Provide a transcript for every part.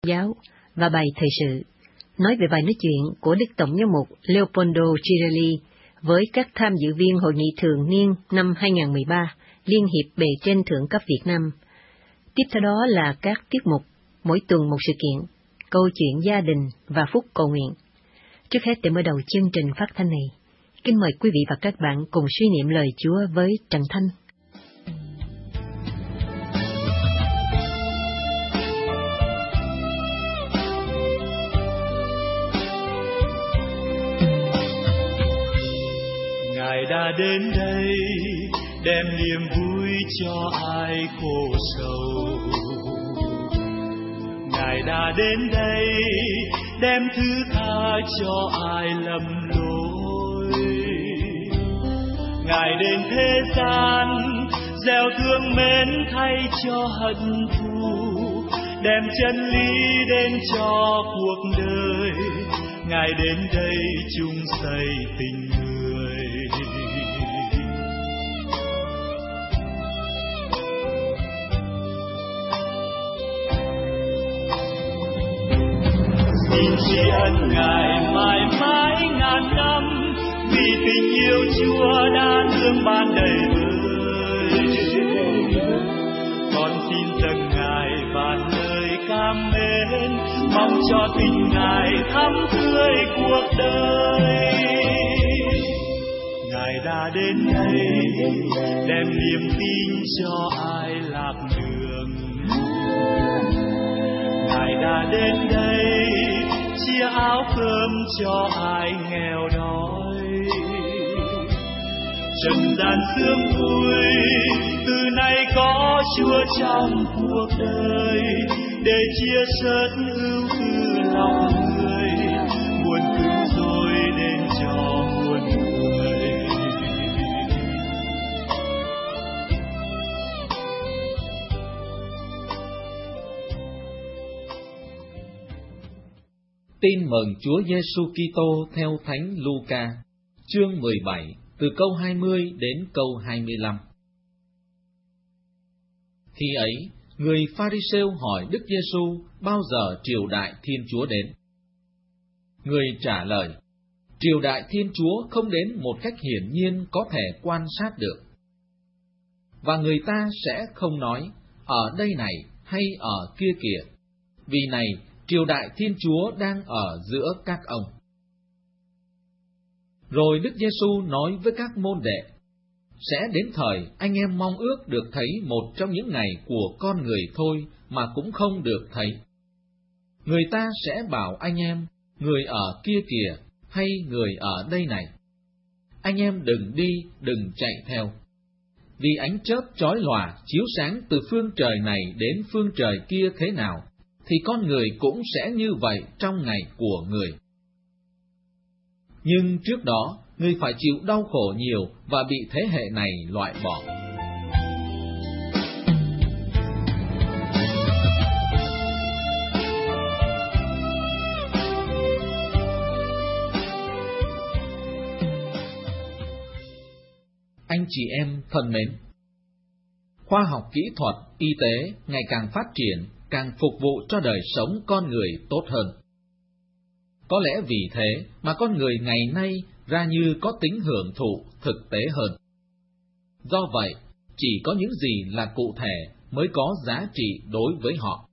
giáo và bài thời sự, nói về bài nói chuyện của Đức Tổng giám mục Leopoldo Girelli với các tham dự viên Hội nghị thường niên năm 2013 Liên hiệp Bề trên Thượng cấp Việt Nam. Tiếp theo đó là các tiết mục, mỗi tuần một sự kiện, câu chuyện gia đình và phút cầu nguyện. Trước hết để mở đầu chương trình phát thanh này, kính mời quý vị và các bạn cùng suy niệm lời Chúa với Trần Thanh. Ngài đã đến đây đem niềm vui cho ai khổ sầu. Ngài đã đến đây đem thứ tha cho ai lầm lỗi. Ngài đến thế gian gieo thương mến thay cho hận thù, đem chân lý đến cho cuộc đời. Ngài đến đây chung xây tình người. Xin tri ân Ngài mãi mãi ngàn năm, vì tình yêu Chúa đã thương ban đầy vơi. Con xin dâng Ngài vạn lời cảm mến, mong cho tình Ngài thắm tươi cuộc đời. Ngài đã đến đây đem niềm tin cho ai lạc đường. Ngài đã đến đây chia áo cơm cho ai nghèo đói. Trần gian sương vui từ nay có Chúa trong cuộc đời, để chia sớt ưu tư lòng người, muôn cứu rỗi đến cho muôn người. Tin mừng Chúa Giêsu Kitô theo Thánh Luca, chương 17, từ câu 20 đến câu 25. Khi ấy, người Pha-ri-sêu hỏi Đức Giêsu bao giờ triều đại Thiên Chúa đến. Người trả lời: triều đại Thiên Chúa không đến một cách hiển nhiên có thể quan sát được. Và người ta sẽ không nói ở đây này hay ở kia kìa, vì này triều đại Thiên Chúa đang ở giữa các ông. Rồi Đức Giêsu nói với các môn đệ: sẽ đến thời anh em mong ước được thấy một trong những ngày của con người thôi mà cũng không được thấy. Người ta sẽ bảo anh em: người ở kia kìa, hay người ở đây này. Anh em đừng đi, đừng chạy theo. Vì ánh chớp chói lòa chiếu sáng từ phương trời này đến phương trời kia thế nào, thì con người cũng sẽ như vậy trong ngày của người. Nhưng trước đó, người phải chịu đau khổ nhiều và bị thế hệ này loại bỏ. Anh chị em thân mến, khoa học kỹ thuật, y tế ngày càng phát triển, càng phục vụ cho đời sống con người tốt hơn. Có lẽ vì thế mà con người ngày nay ra như có tính hưởng thụ thực tế hơn. Do vậy, chỉ có những gì là cụ thể mới có giá trị đối với họ.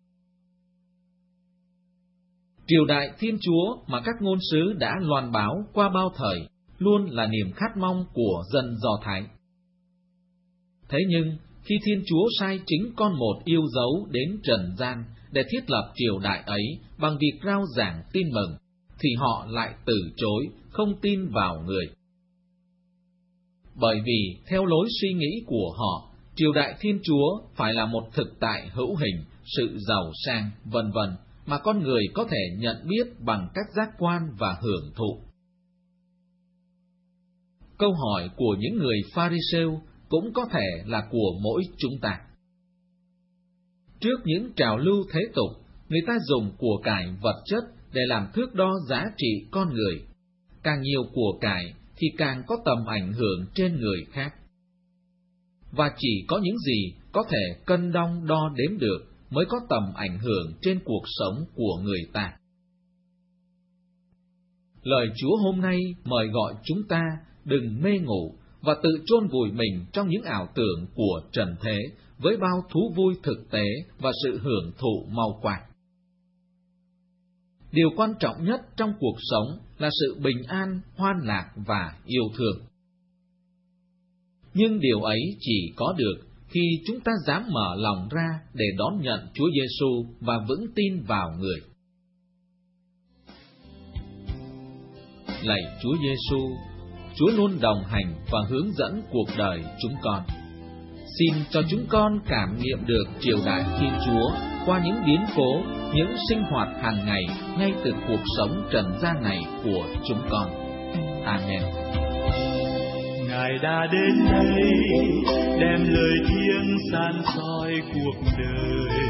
Triều đại Thiên Chúa mà các ngôn sứ đã loan báo qua bao thời luôn là niềm khát mong của dân Do Thái. Thế nhưng, khi Thiên Chúa sai chính con một yêu dấu đến trần gian để thiết lập triều đại ấy bằng việc rao giảng tin mừng, thì họ lại từ chối, không tin vào người. Bởi vì, theo lối suy nghĩ của họ, triều đại Thiên Chúa phải là một thực tại hữu hình, sự giàu sang, vân vân, mà con người có thể nhận biết bằng các giác quan và hưởng thụ. Câu hỏi của những người Pha-ri-sêu cũng có thể là của mỗi chúng ta. Trước những trào lưu thế tục, người ta dùng của cải vật chất để làm thước đo giá trị con người. Càng nhiều của cải thì càng có tầm ảnh hưởng trên người khác. Và chỉ có những gì có thể cân đong đo đếm được mới có tầm ảnh hưởng trên cuộc sống của người ta. Lời Chúa hôm nay mời gọi chúng ta đừng mê ngủ và tự chôn vùi mình trong những ảo tưởng của trần thế với bao thú vui thực tế và sự hưởng thụ mau quạt. Điều quan trọng nhất trong cuộc sống là sự bình an, hoan lạc và yêu thương. Nhưng điều ấy chỉ có được khi chúng ta dám mở lòng ra để đón nhận Chúa Giêsu và vững tin vào Người. Lạy Chúa Giêsu, Chúa luôn đồng hành và hướng dẫn cuộc đời chúng con. Xin cho chúng con cảm nghiệm được triều đại Thiên Chúa qua những biến cố, những sinh hoạt hàng ngày ngay từ cuộc sống trần gian này của chúng con. Amen. Ngài đã đến đây đem lời thiêng san soi cuộc đời.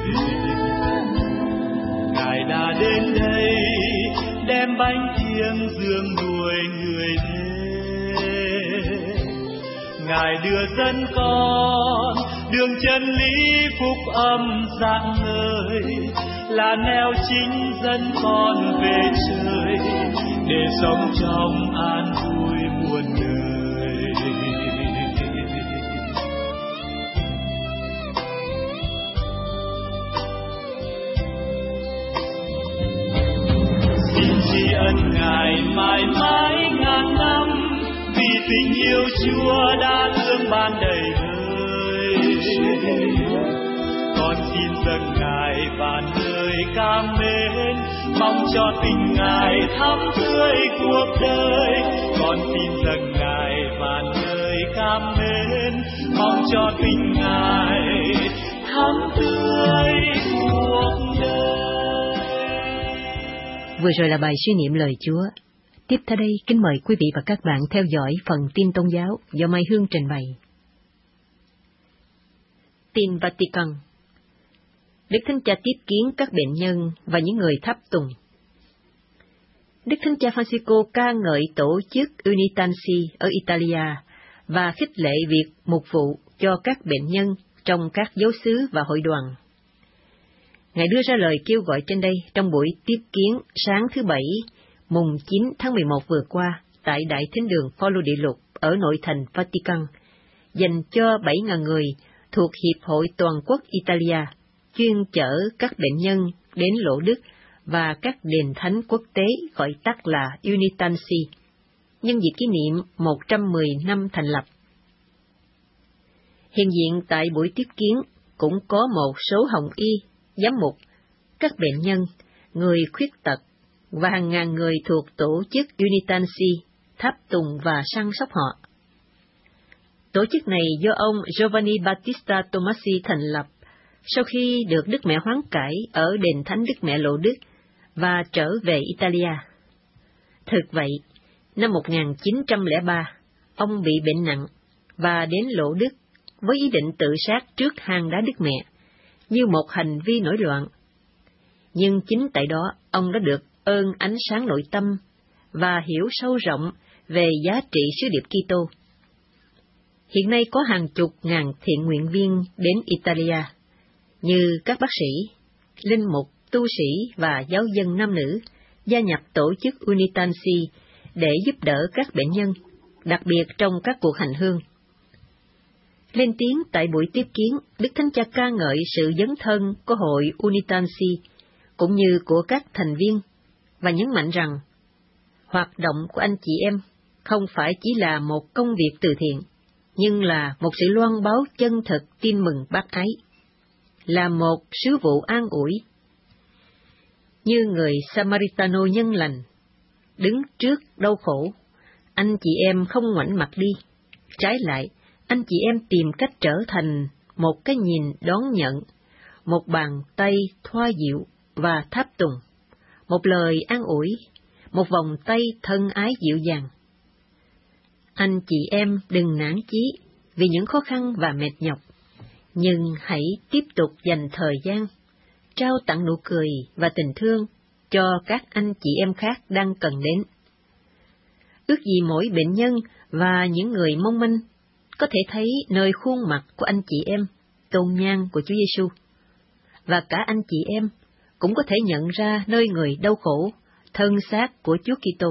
Ngài đã đến đây đem bánh thiêng dương đuổi người thế. Ngài đưa dân con đường chân lý phúc âm rạng ngời, là nẻo chính dẫn con về trời để sống trong an vui muôn đời. Xin tri ân Ngài mãi mãi ngàn năm, vì tình yêu Chúa đã thương ban đầy vơi. Con xin dâng Ngài vạn lời cảm mến, mong cho tình Ngài thắm tươi cuộc đời. Con xin dâng Ngài vạn lời cảm mến, mong cho tình Ngài thắm tươi cuộc đời. Vừa rồi là bài suy niệm lời Chúa. Tiếp theo đây, kính mời quý vị và các bạn theo dõi phần tin tôn giáo do Mai Hương trình bày. Tin Vatican. Đức Thánh Cha tiếp kiến các bệnh nhân và những người tháp tùng. Đức Thánh Cha Francisco ca ngợi tổ chức Unitansi ở Italia và khích lệ việc mục vụ cho các bệnh nhân trong các giáo xứ và hội đoàn. Ngài đưa ra lời kêu gọi trên đây trong buổi tiếp kiến sáng thứ Bảy, mùng 9 tháng 11 vừa qua tại Đại Thính đường Phaolô Địa Lục ở nội thành Vatican, dành cho 7.000 người thuộc Hiệp hội Toàn quốc Italia, chuyên chở các bệnh nhân đến Lộ Đức và các đền thánh quốc tế gọi tắt là Unitansi, nhân dịp kỷ niệm 110 năm thành lập. Hiện diện tại buổi tiếp kiến cũng có một số hồng y, giám mục, các bệnh nhân, người khuyết tật và hàng ngàn người thuộc tổ chức Unitansi, tháp tùng và săn sóc họ. Tổ chức này do ông Giovanni Battista Tomasi thành lập sau khi được Đức Mẹ hoán cải ở đền thánh Đức Mẹ Lộ Đức và trở về Italia. Thực vậy, năm 1903, ông bị bệnh nặng và đến Lộ Đức với ý định tự sát trước hang đá Đức Mẹ, như một hành vi nổi loạn. Nhưng chính tại đó, ông đã được ơn ánh sáng nội tâm và hiểu sâu rộng về giá trị sứ điệp Kitô. Hiện nay có hàng chục ngàn thiện nguyện viên đến Italia, như các bác sĩ, linh mục, tu sĩ và giáo dân nam nữ, gia nhập tổ chức Unitansi để giúp đỡ các bệnh nhân, đặc biệt trong các cuộc hành hương. Lên tiếng tại buổi tiếp kiến, Đức Thánh Cha ca ngợi sự dấn thân của hội Unitansi, cũng như của các thành viên, và nhấn mạnh rằng, hoạt động của anh chị em không phải chỉ là một công việc từ thiện, nhưng là một sự loan báo chân thực tin mừng bác ái, là một sứ vụ an ủi. Như người Samaritano nhân lành, đứng trước đau khổ, anh chị em không ngoảnh mặt đi, trái lại, anh chị em tìm cách trở thành một cái nhìn đón nhận, một bàn tay thoa dịu và tháp tùng, một lời an ủi, một vòng tay thân ái dịu dàng. Anh chị em đừng nản chí vì những khó khăn và mệt nhọc, nhưng hãy tiếp tục dành thời gian, trao tặng nụ cười và tình thương cho các anh chị em khác đang cần đến. Ước gì mỗi bệnh nhân và những người mong manh có thể thấy nơi khuôn mặt của anh chị em tôn nhang của Chúa Giêsu. và cả anh chị em cũng có thể nhận ra nơi người đau khổ, thân xác của Chúa Kitô.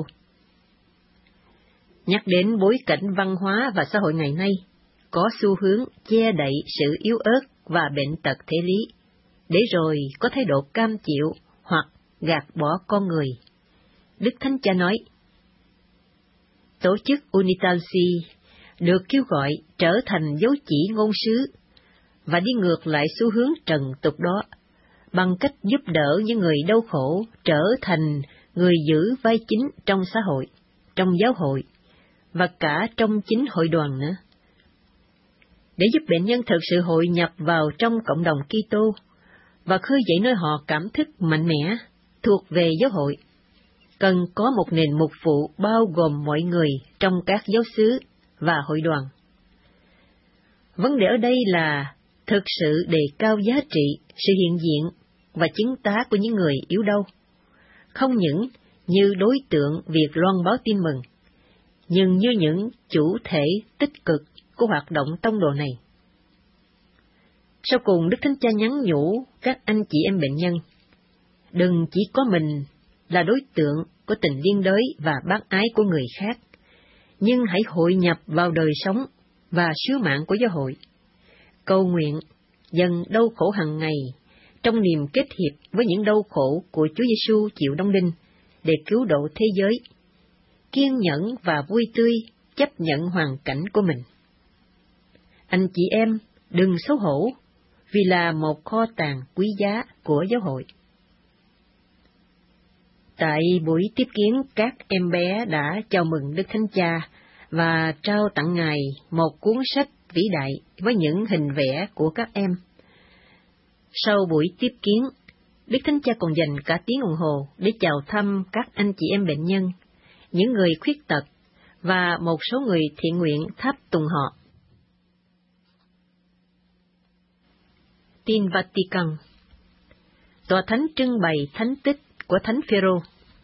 Nhắc đến bối cảnh văn hóa và xã hội ngày nay, có xu hướng che đậy sự yếu ớt và bệnh tật thể lý, để rồi có thái độ cam chịu hoặc gạt bỏ con người. Đức Thánh Cha nói, tổ chức Unitalsi được kêu gọi trở thành dấu chỉ ngôn sứ và đi ngược lại xu hướng trần tục đó, bằng cách giúp đỡ những người đau khổ trở thành người giữ vai chính trong xã hội, trong giáo hội, và cả trong chính hội đoàn nữa. Để giúp bệnh nhân thực sự hội nhập vào trong cộng đồng Kitô và khơi dậy nơi họ cảm thức mạnh mẽ thuộc về giáo hội, cần có một nền mục vụ bao gồm mọi người trong các giáo xứ và hội đoàn. Vấn đề ở đây là thực sự đề cao giá trị, sự hiện diện và chứng tá của những người yếu đau, không những như đối tượng việc loan báo tin mừng, nhưng như những chủ thể tích cực của hoạt động tông đồ này. Sau cùng, Đức Thánh Cha nhắn nhủ các anh chị em bệnh nhân, đừng chỉ có mình là đối tượng của tình liên đới và bác ái của người khác, nhưng hãy hội nhập vào đời sống và sứ mạng của giáo hội. Cầu nguyện dần đau khổ hàng ngày trong niềm kết hiệp với những đau khổ của Chúa Giêsu chịu đóng đinh để cứu độ thế giới, kiên nhẫn và vui tươi chấp nhận hoàn cảnh của mình. Anh chị em đừng xấu hổ, vì là một kho tàng quý giá của giáo hội. Tại buổi tiếp kiến, các em bé đã chào mừng Đức Thánh Cha và trao tặng Ngài một cuốn sách vĩ đại với những hình vẽ của các em. Sau buổi tiếp kiến, Đức Thánh Cha còn dành cả tiếng đồng hồ để chào thăm các anh chị em bệnh nhân, những người khuyết tật và một số người thiện nguyện tháp tùng họ. Tin Vatican. Tòa Thánh trưng bày thánh tích của Thánh Phêrô.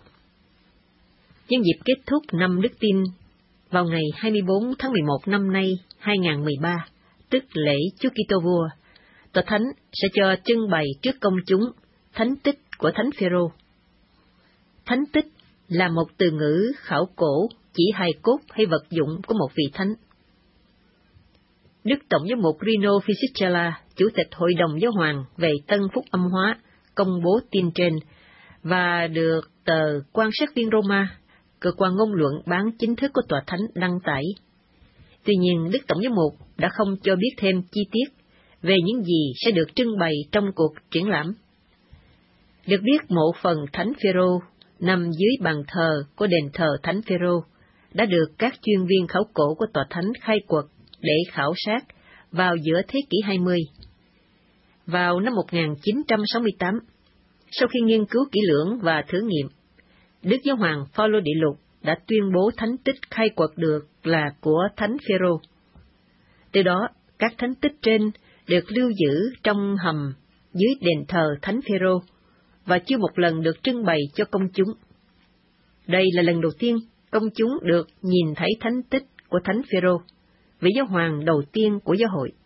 Nhân dịp kết thúc năm Đức Tin vào ngày 24 tháng 11 năm nay 2013, tức lễ Chúa Kitô Vua, Tòa Thánh sẽ cho trưng bày trước công chúng thánh tích của Thánh Phêrô. Thánh tích là một từ ngữ khảo cổ chỉ hài cốt hay vật dụng của một vị thánh. Đức Tổng giám mục Rino Fisichella, Chủ tịch Hội đồng Giáo hoàng về Tân Phúc Âm Hóa, công bố tin trên và được tờ Quan sát viên Roma, cơ quan ngôn luận bán chính thức của Tòa Thánh, đăng tải. Tuy nhiên, Đức Tổng giám mục đã không cho biết thêm chi tiết về những gì sẽ được trưng bày trong cuộc triển lãm. Được biết, mộ phần Thánh Phêrô nằm dưới bàn thờ của đền thờ Thánh Phêrô đã được các chuyên viên khảo cổ của Tòa Thánh khai quật để khảo sát vào giữa thế kỷ 20. Vào năm 1968, sau khi nghiên cứu kỹ lưỡng và thử nghiệm, Đức Giáo hoàng Phaolô Đệ Lục đã tuyên bố thánh tích khai quật được là của Thánh Phêrô. Từ đó, các thánh tích trên được lưu giữ trong hầm dưới đền thờ Thánh Phêrô và chưa một lần được trưng bày cho công chúng. Đây là lần đầu tiên công chúng được nhìn thấy thánh tích của Thánh Phêrô, vị giáo hoàng đầu tiên của giáo hội.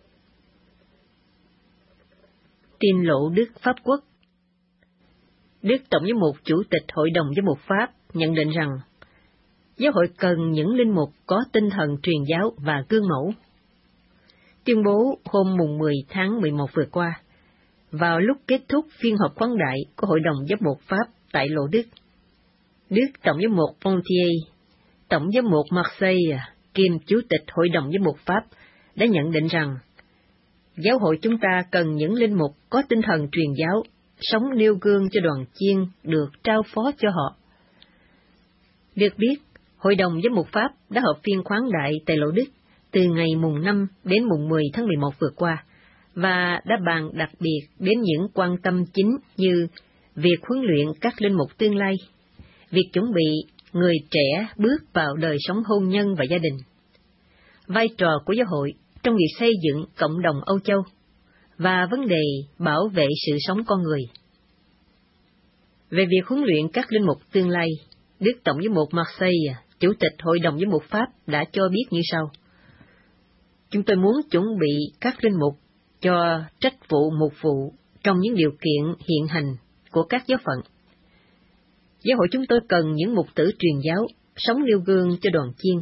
Tin lộ Đức Pháp Quốc. Đức Tổng giám mục Chủ tịch Hội đồng Giám mục Pháp nhận định rằng giáo hội cần những linh mục có tinh thần truyền giáo và gương mẫu. Tuyên bố hôm mùng 10 tháng 11 vừa qua, vào lúc kết thúc phiên họp khoáng đại của Hội đồng Giám mục Pháp tại Lộ Đức, Đức Tổng giám mục Pontier, Tổng giám mục Marseille kiêm Chủ tịch Hội đồng Giám mục Pháp đã nhận định rằng giáo hội chúng ta cần những linh mục có tinh thần truyền giáo, sống nêu gương cho đoàn chiên được trao phó cho họ. Được biết, Hội đồng Giám mục Pháp đã họp phiên khoáng đại tại Lộ Đức từ ngày mùng 5 đến mùng 10 tháng 11 vừa qua, và đã bàn đặc biệt đến những quan tâm chính như việc huấn luyện các linh mục tương lai, việc chuẩn bị người trẻ bước vào đời sống hôn nhân và gia đình, vai trò của giáo hội trong việc xây dựng cộng đồng Âu Châu, và vấn đề bảo vệ sự sống con người. Về việc huấn luyện các linh mục tương lai, Đức Tổng giám mục Marseille, Chủ tịch Hội đồng Giám mục Pháp đã cho biết như sau: Chúng tôi muốn chuẩn bị các linh mục cho trách vụ mục vụ trong những điều kiện hiện hành của các giáo phận. Giáo hội chúng tôi cần những mục tử truyền giáo, sống nêu gương cho đoàn chiên.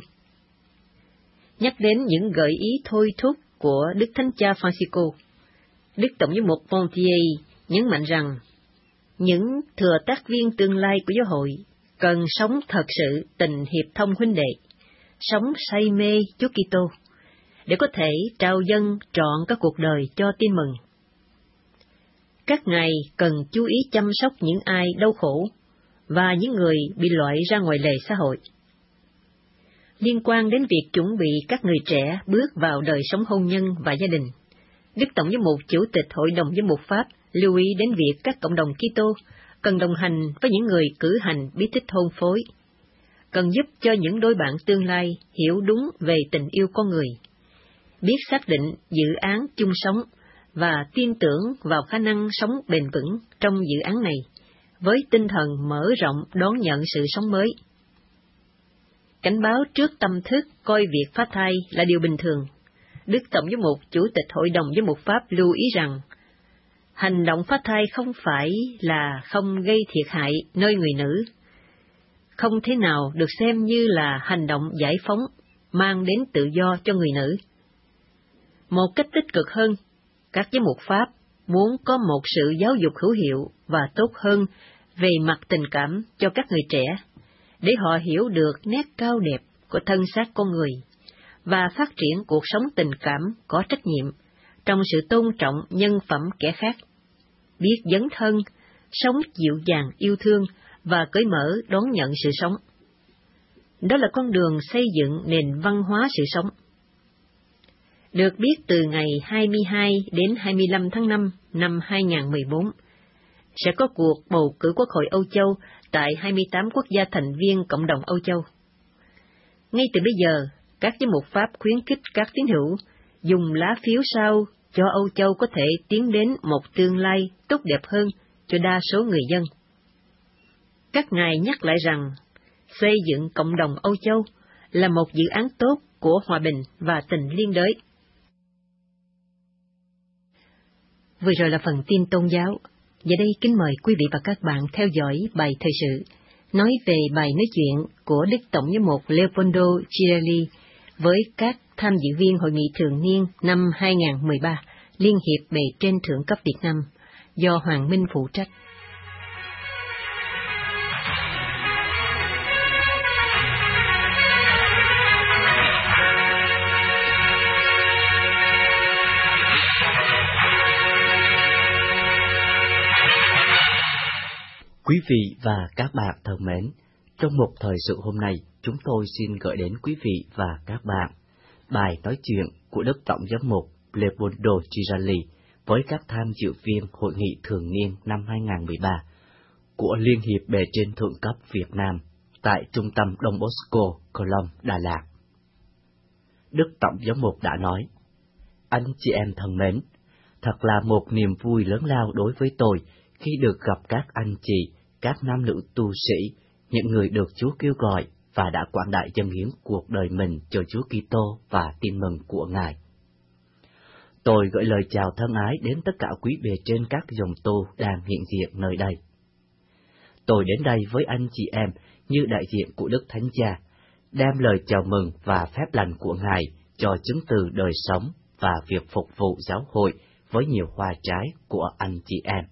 Nhắc đến những gợi ý thôi thúc của Đức Thánh Cha Francisco, Đức Tổng giám mục Pontier nhấn mạnh rằng những thừa tác viên tương lai của giáo hội cần sống thật sự tình hiệp thông huynh đệ, sống say mê Chúa Kitô, để có thể trao dâng trọn các cuộc đời cho tin mừng. Các ngài cần chú ý chăm sóc những ai đau khổ và những người bị loại ra ngoài lề xã hội. Liên quan đến việc chuẩn bị các người trẻ bước vào đời sống hôn nhân và gia đình, Đức Tổng giám mục Chủ tịch Hội đồng Giám mục Pháp lưu ý đến việc các cộng đồng Kitô cần đồng hành với những người cử hành bí tích hôn phối, cần giúp cho những đôi bạn tương lai hiểu đúng về tình yêu con người, biết xác định dự án chung sống và tin tưởng vào khả năng sống bền vững trong dự án này, với tinh thần mở rộng đón nhận sự sống mới. Cảnh báo trước tâm thức coi việc phá thai là điều bình thường, Đức Tổng giám mục Chủ tịch Hội đồng Giám mục Pháp lưu ý rằng, hành động phá thai không phải là không gây thiệt hại nơi người nữ, không thể nào được xem như là hành động giải phóng, mang đến tự do cho người nữ. Một cách tích cực hơn, các giám mục Pháp muốn có một sự giáo dục hữu hiệu và tốt hơn về mặt tình cảm cho các người trẻ, để họ hiểu được nét cao đẹp của thân xác con người và phát triển cuộc sống tình cảm có trách nhiệm trong sự tôn trọng nhân phẩm kẻ khác, biết dấn thân, sống dịu dàng yêu thương và cởi mở đón nhận sự sống. Đó là con đường xây dựng nền văn hóa sự sống. Được biết từ ngày 22 đến 25 tháng 5 năm 2014, sẽ có cuộc bầu cử Quốc hội Âu Châu tại 28 quốc gia thành viên Cộng đồng Âu Châu. Ngay từ bây giờ, các giám mục Pháp khuyến khích các tín hữu dùng lá phiếu sao cho Âu Châu có thể tiến đến một tương lai tốt đẹp hơn cho đa số người dân. Các ngài nhắc lại rằng, xây dựng cộng đồng Âu Châu là một dự án tốt của hòa bình và tình liên đới. Vừa rồi là phần tin tôn giáo. Giờ đây kính mời quý vị và các bạn theo dõi bài thời sự, nói về bài nói chuyện của Đức Tổng giám mục Leopoldo Girelli với các tham dự viên Hội nghị thường niên năm 2013, Liên hiệp Bề trên Thượng cấp Việt Nam, do Hoàng Minh phụ trách. Quý vị và các bạn thân mến, trong một thời sự hôm nay, chúng tôi xin gửi đến quý vị và các bạn bài nói chuyện của Đức Tổng giám mục Leopoldo Girelli với các tham dự viên Hội nghị thường niên năm 2013 của Liên hiệp Bề trên Thượng cấp Việt Nam tại Trung tâm Don Bosco, Colom, Đà Lạt. Đức Tổng giám mục đã nói: Anh chị em thân mến, thật là một niềm vui lớn lao đối với tôi khi được gặp các anh chị, các nam nữ tu sĩ, những người được Chúa kêu gọi và đã quảng đại dâng hiến cuộc đời mình cho Chúa Kitô và tin mừng của Ngài. Tôi gửi lời chào thân ái đến tất cả quý bề trên các dòng tu đang hiện diện nơi đây. Tôi đến đây với anh chị em như đại diện của Đức Thánh Cha, đem lời chào mừng và phép lành của Ngài cho chứng từ đời sống và việc phục vụ giáo hội với nhiều hoa trái của anh chị em.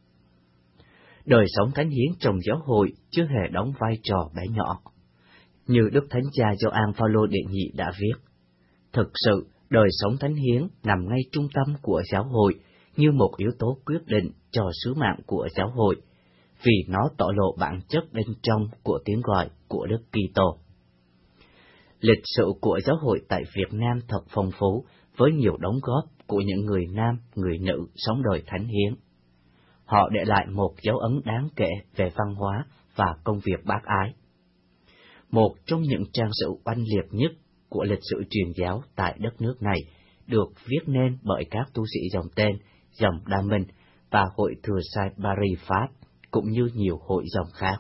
Đời sống thánh hiến trong giáo hội chưa hề đóng vai trò bé nhỏ. Như Đức Thánh Cha Gioan Phaolô đệ nhị đã viết, thực sự đời sống thánh hiến nằm ngay trung tâm của giáo hội như một yếu tố quyết định cho sứ mạng của giáo hội, vì nó tỏ lộ bản chất bên trong của tiếng gọi của Đức Kitô. Lịch sử của giáo hội tại Việt Nam thật phong phú với nhiều đóng góp của những người nam, người nữ sống đời thánh hiến. Họ để lại một dấu ấn đáng kể về văn hóa và công việc bác ái. Một trong những trang sử oanh liệt nhất của lịch sử truyền giáo tại đất nước này được viết nên bởi các tu sĩ dòng tên, dòng Đa Minh và hội Thừa Sai Paris Pháp, cũng như nhiều hội dòng khác.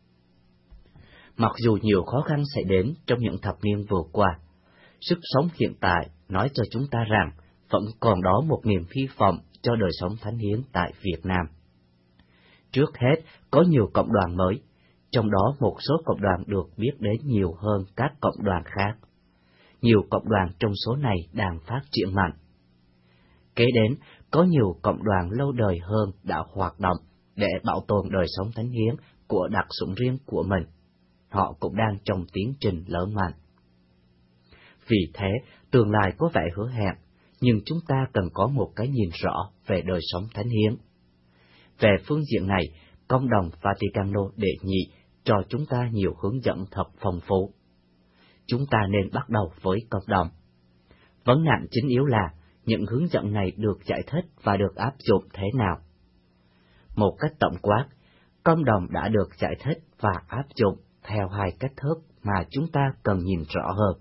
Mặc dù nhiều khó khăn xảy đến trong những thập niên vừa qua, sức sống hiện tại nói cho chúng ta rằng vẫn còn đó một niềm hy vọng cho đời sống thánh hiến tại Việt Nam. Trước hết, có nhiều cộng đoàn mới, trong đó một số cộng đoàn được biết đến nhiều hơn các cộng đoàn khác. Nhiều cộng đoàn trong số này đang phát triển mạnh. Kế đến, có nhiều cộng đoàn lâu đời hơn đã hoạt động để bảo tồn đời sống thánh hiến của đặc sủng riêng của mình. Họ cũng đang trong tiến trình lớn mạnh. Vì thế, tương lai có vẻ hứa hẹn, nhưng chúng ta cần có một cái nhìn rõ về đời sống thánh hiến. Về phương diện này, Công đồng Vaticano đệ nhị cho chúng ta nhiều hướng dẫn thật phong phú. Chúng ta nên bắt đầu với cộng đồng. Vấn nạn chính yếu là những hướng dẫn này được giải thích và được áp dụng thế nào. Một cách tổng quát, cộng đồng đã được giải thích và áp dụng theo hai cách thức mà chúng ta cần nhìn rõ hơn.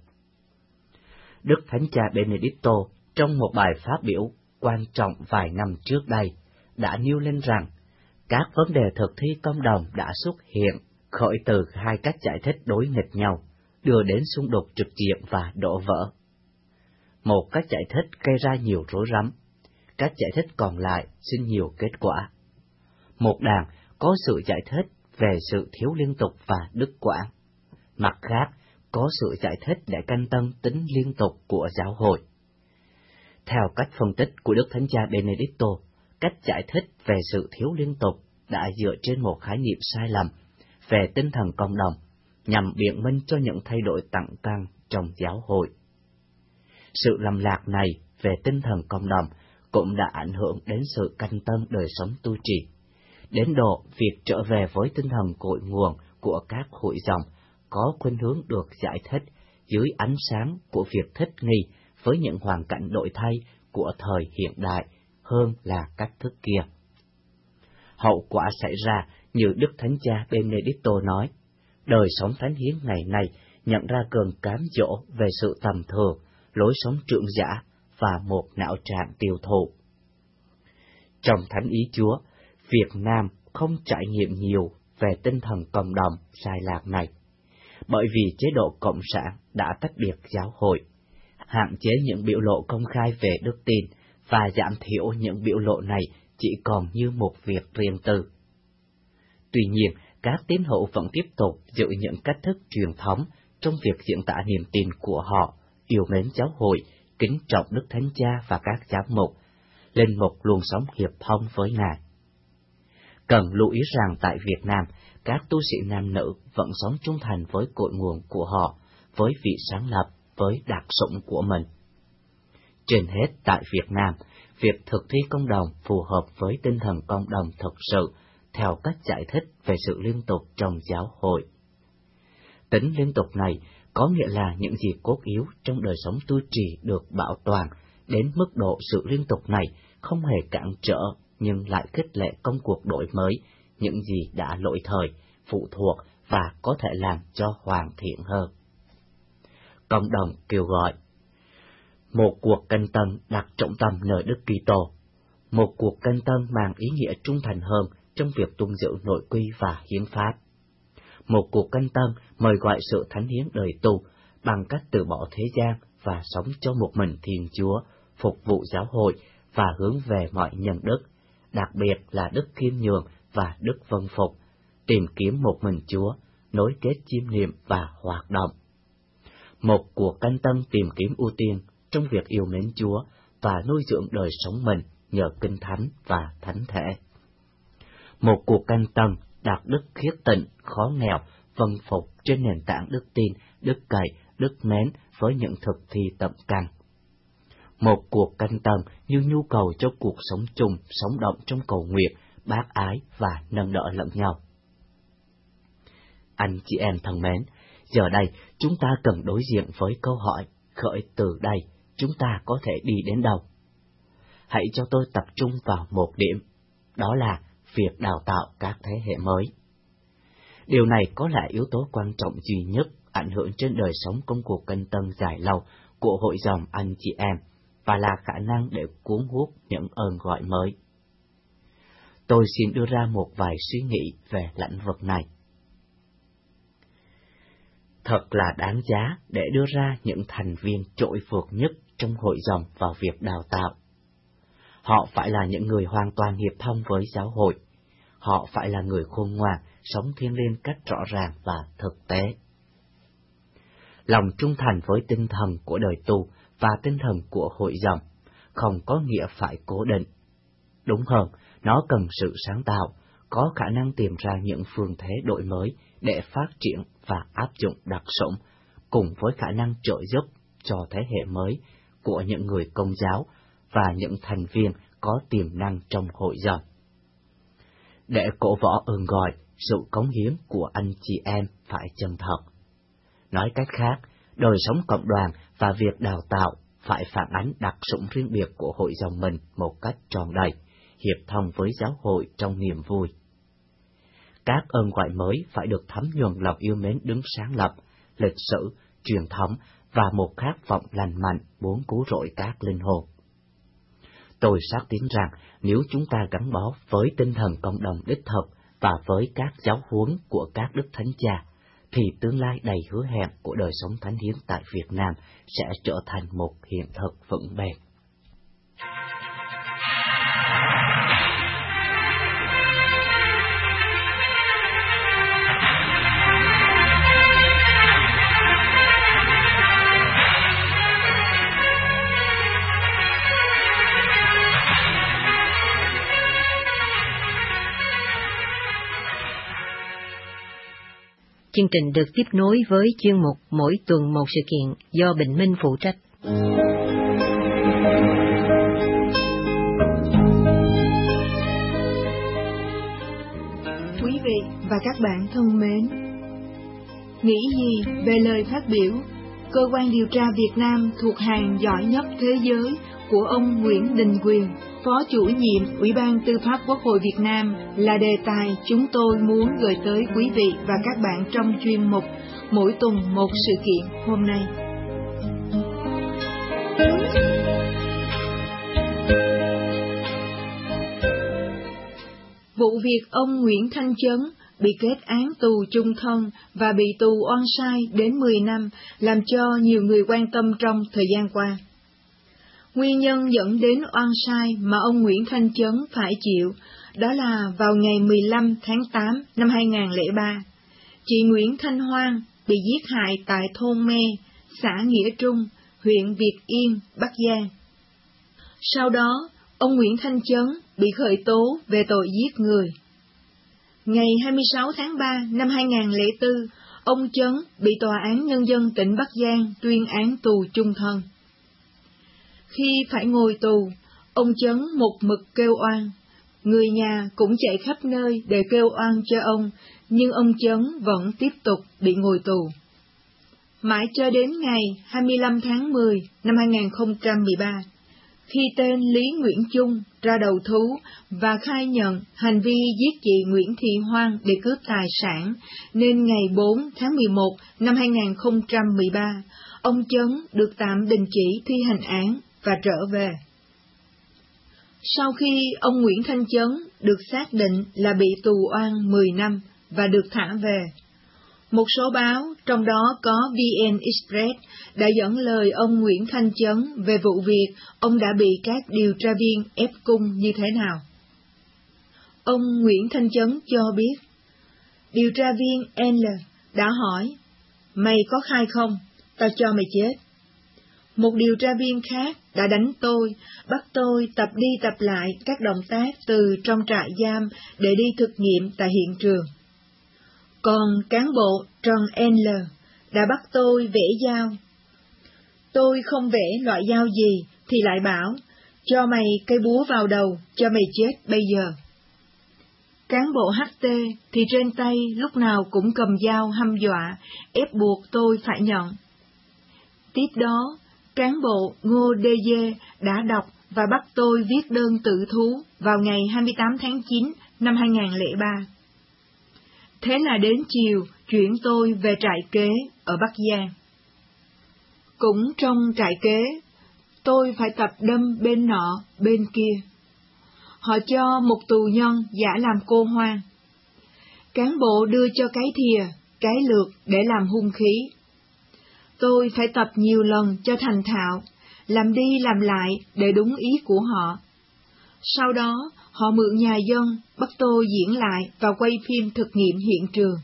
Đức Thánh Cha Benedicto trong một bài phát biểu quan trọng vài năm trước đây đã nêu lên rằng các vấn đề thực thi cộng đồng đã xuất hiện khởi từ hai cách giải thích đối nghịch nhau, đưa đến xung đột trực diện và đổ vỡ. Một cách giải thích gây ra nhiều rối rắm, cách giải thích còn lại sinh nhiều kết quả. Một đàn có sự giải thích về sự thiếu liên tục và đứt quãng, mặt khác có sự giải thích để canh tân tính liên tục của giáo hội. Theo cách phân tích của Đức Thánh Cha Benedicto, cách giải thích về sự thiếu liên tục đã dựa trên một khái niệm sai lầm về tinh thần cộng đồng, nhằm biện minh cho những thay đổi tặng căng trong giáo hội. Sự lầm lạc này về tinh thần cộng đồng cũng đã ảnh hưởng đến sự canh tân đời sống tu trì, đến độ việc trở về với tinh thần cội nguồn của các hội dòng có khuynh hướng được giải thích dưới ánh sáng của việc thích nghi với những hoàn cảnh đổi thay của thời hiện đại hơn là cách thức kia. Hậu quả xảy ra như Đức Thánh Cha Benedicto nói, đời sống thánh hiến ngày nay nhận ra cơn cám dỗ về sự tầm thường, lối sống trượng dã và một não trạng tiêu thụ. Trong Thánh ý Chúa, Việt Nam không trải nghiệm nhiều về tinh thần cộng đồng sai lạc này, bởi vì chế độ Cộng sản đã tách biệt giáo hội, hạn chế những biểu lộ công khai về đức tin và giảm thiểu những biểu lộ này chỉ còn như một việc riêng tư. Tuy nhiên, các tín hữu vẫn tiếp tục giữ những cách thức truyền thống trong việc diễn tả niềm tin của họ, yêu mến giáo hội, kính trọng Đức Thánh Cha và các giám mục, linh mục luôn sống hiệp thông với Ngài. Cần lưu ý rằng tại Việt Nam, các tu sĩ nam nữ vẫn sống trung thành với cội nguồn của họ, với vị sáng lập, với đặc sủng của mình. Trên hết tại Việt Nam, việc thực thi công đồng phù hợp với tinh thần công đồng thực sự, theo cách giải thích về sự liên tục trong giáo hội. Tính liên tục này có nghĩa là những gì cốt yếu trong đời sống tu trì được bảo toàn, đến mức độ sự liên tục này không hề cản trở nhưng lại khích lệ công cuộc đổi mới, những gì đã lỗi thời, phụ thuộc và có thể làm cho hoàn thiện hơn. Cộng đồng kêu gọi một cuộc canh tân đặt trọng tâm nơi Đức Kitô, một cuộc canh tân mang ý nghĩa trung thành hơn trong việc tuân giữ nội quy và hiến pháp. Một cuộc canh tân mời gọi sự thánh hiến đời tu bằng cách từ bỏ thế gian và sống cho một mình Thiên Chúa, phục vụ giáo hội và hướng về mọi nhân đức, đặc biệt là đức khiêm nhường và đức vâng phục, tìm kiếm một mình Chúa, nối kết chiêm niệm và hoạt động. Một cuộc canh tân tìm kiếm ưu tiên trong việc yêu mến Chúa và nuôi dưỡng đời sống mình nhờ kinh thánh và thánh thể. Một cuộc canh tân đạt đức khiết tịnh, khó nghèo, vâng phục trên nền tảng đức tin, đức cậy, đức mến với những thực thi tận căn. Một cuộc canh tân như nhu cầu cho cuộc sống chung, sống động trong cầu nguyện, bác ái và nâng đỡ lẫn nhau. Anh chị em thân mến, giờ đây chúng ta cần đối diện với câu hỏi, khởi từ đây chúng ta có thể đi đến đâu? Hãy cho tôi tập trung vào một điểm, đó là việc đào tạo các thế hệ mới. Điều này có lẽ yếu tố quan trọng duy nhất ảnh hưởng trên đời sống công cuộc canh tân dài lâu của hội dòng anh chị em, và là khả năng để cuốn hút những ơn gọi mới. Tôi xin đưa ra một vài suy nghĩ về lĩnh vực này. Thật là đáng giá để đưa ra những thành viên trội vượt nhất trong hội dòng vào việc đào tạo. Họ phải là những người hoàn toàn hiệp thông với giáo hội. Họ phải là người khôn ngoan, sống thiêng liêng cách rõ ràng và thực tế. Lòng trung thành với tinh thần của đời tu và tinh thần của hội dòng không có nghĩa phải cố định. Đúng hơn, nó cần sự sáng tạo, có khả năng tìm ra những phương thế đổi mới để phát triển và áp dụng đặc sủng, cùng với khả năng trợ giúp cho thế hệ mới của những người Công giáo và những thành viên có tiềm năng trong hội dòng. Để cổ võ ơn gọi, sự cống hiến của anh chị em phải chân thật. Nói cách khác, đời sống cộng đoàn và việc đào tạo phải phản ánh đặc sủng riêng biệt của hội dòng mình một cách tròn đầy, hiệp thông với giáo hội trong niềm vui. Các ơn gọi mới phải được thấm nhuần lòng yêu mến đứng sáng lập, lịch sử, truyền thống và một khát vọng lành mạnh muốn cứu rỗi các linh hồn. Tôi xác tín rằng nếu chúng ta gắn bó với tinh thần cộng đồng đích thực và với các giáo huấn của các đức thánh cha, thì tương lai đầy hứa hẹn của đời sống thánh hiến tại Việt Nam sẽ trở thành một hiện thực vững bền. Chương trình được tiếp nối với chuyên mục Mỗi tuần một sự kiện do Bình Minh phụ trách. Quý vị và các bạn thân mến, nghĩ gì về lời phát biểu cơ quan điều tra Việt Nam thuộc hàng giỏi nhất thế giới của ông Nguyễn Đình Quyền, Phó chủ nhiệm Ủy ban Tư pháp Quốc hội Việt Nam là đề tài chúng tôi muốn gửi tới quý vị và các bạn trong chuyên mục Mỗi tuần một sự kiện hôm nay. Vụ việc ông Nguyễn Thanh Chấn bị kết án tù chung thân và bị tù oan sai đến 10 năm làm cho nhiều người quan tâm trong thời gian qua. Nguyên nhân dẫn đến oan sai mà ông Nguyễn Thanh Chấn phải chịu đó là vào ngày 15 tháng 8 năm 2003, chị Nguyễn Thanh Hoan bị giết hại tại thôn Me, xã Nghĩa Trung, huyện Việt Yên, Bắc Giang. Sau đó, ông Nguyễn Thanh Chấn bị khởi tố về tội giết người. Ngày 26 tháng 3 năm 2004, ông Chấn bị Tòa án Nhân dân tỉnh Bắc Giang tuyên án tù chung thân. Khi phải ngồi tù, ông Chấn một mực kêu oan. Người nhà cũng chạy khắp nơi để kêu oan cho ông, nhưng ông Chấn vẫn tiếp tục bị ngồi tù. Mãi cho đến ngày 25 tháng 10 năm 2013, khi tên Lý Nguyễn Trung ra đầu thú và khai nhận hành vi giết chị Nguyễn Thị Hoan để cướp tài sản, nên ngày 4 tháng 11 năm 2013, ông Chấn được tạm đình chỉ thi hành án và trở về. Sau khi ông Nguyễn Thanh Chấn được xác định là bị tù oan 10 năm và được thả về, một số báo, trong đó có VN Express, đã dẫn lời ông Nguyễn Thanh Chấn về vụ việc ông đã bị các điều tra viên ép cung như thế nào. Ông Nguyễn Thanh Chấn cho biết, điều tra viên N đã hỏi, mày có khai không? Tao cho mày chết. Một điều tra viên khác đã đánh tôi, bắt tôi tập đi tập lại các động tác từ trong trại giam để đi thực nghiệm tại hiện trường. Còn cán bộ Trần N đã bắt tôi vẽ dao. Tôi không vẽ loại dao gì thì lại bảo, cho mày cây búa vào đầu, cho mày chết bây giờ. Cán bộ HT thì trên tay lúc nào cũng cầm dao hăm dọa, ép buộc tôi phải nhận. Tiếp đó, cán bộ Ngô DG đã đọc và bắt tôi viết đơn tự thú vào ngày 28 tháng 9 năm 2003. Thế là đến chiều chuyển tôi về trại kế ở Bắc Giang. Cũng trong trại kế, tôi phải tập đâm bên nọ bên kia. Họ cho một tù nhân giả làm cô hoang. Cán bộ đưa cho cái thìa, cái lược để làm hung khí. Tôi phải tập nhiều lần cho thành thạo, làm đi làm lại để đúng ý của họ. Sau đó, họ mượn nhà dân, bắt Tô diễn lại và quay phim thực nghiệm hiện trường.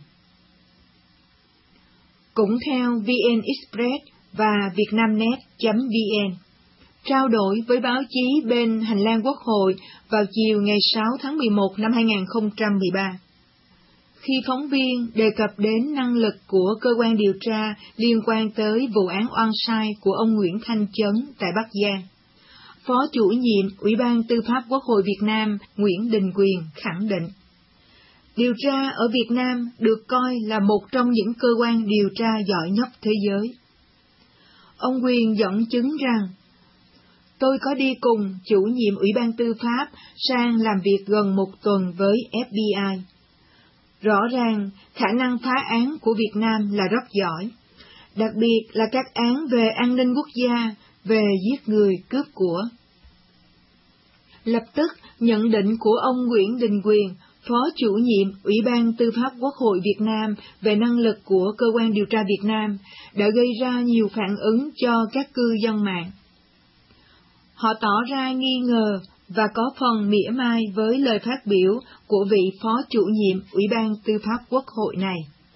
Cũng theo VN Express và vietnamnet.vn, trao đổi với báo chí bên hành lang Quốc hội vào chiều ngày 6 tháng 11 năm 2013. Khi phóng viên đề cập đến năng lực của cơ quan điều tra liên quan tới vụ án oan sai của ông Nguyễn Thanh Chấn tại Bắc Giang, Phó chủ nhiệm Ủy ban Tư pháp Quốc hội Việt Nam Nguyễn Đình Quyền khẳng định, điều tra ở Việt Nam được coi là một trong những cơ quan điều tra giỏi nhất thế giới. Ông Quyền dẫn chứng rằng, tôi có đi cùng chủ nhiệm Ủy ban Tư pháp sang làm việc gần một tuần với FBI. Rõ ràng, khả năng phá án của Việt Nam là rất giỏi, đặc biệt là các án về an ninh quốc gia, về giết người, cướp của. Lập tức, nhận định của ông Nguyễn Đình Quyền, Phó chủ nhiệm Ủy ban Tư pháp Quốc hội Việt Nam về năng lực của cơ quan điều tra Việt Nam đã gây ra nhiều phản ứng cho các cư dân mạng. Họ tỏ ra nghi ngờ và có phần mỉa mai với lời phát biểu của vị Phó chủ nhiệm Ủy ban Tư pháp Quốc hội này.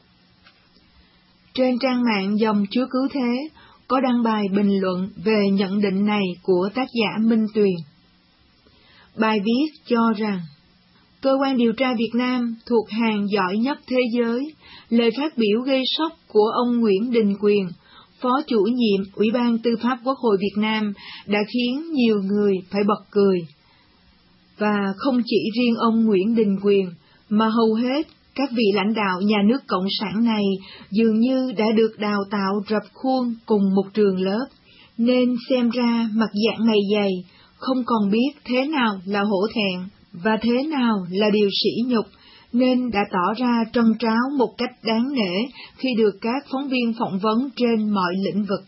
Trên trang mạng Dòng Chúa Cứu Thế có đăng bài bình luận về nhận định này của tác giả Minh Tuyền. Bài viết cho rằng, cơ quan điều tra Việt Nam thuộc hàng giỏi nhất thế giới, lời phát biểu gây sốc của ông Nguyễn Đình Quyền, Phó chủ nhiệm Ủy ban Tư pháp Quốc hội Việt Nam đã khiến nhiều người phải bật cười. Và không chỉ riêng ông Nguyễn Đình Quyền, mà hầu hết các vị lãnh đạo nhà nước Cộng sản này dường như đã được đào tạo rập khuôn cùng một trường lớp, nên xem ra mặt dạng mày dày, không còn biết thế nào là hổ thẹn và thế nào là điều sỉ nhục, nên đã tỏ ra trân tráo một cách đáng nể khi được các phóng viên phỏng vấn trên mọi lĩnh vực.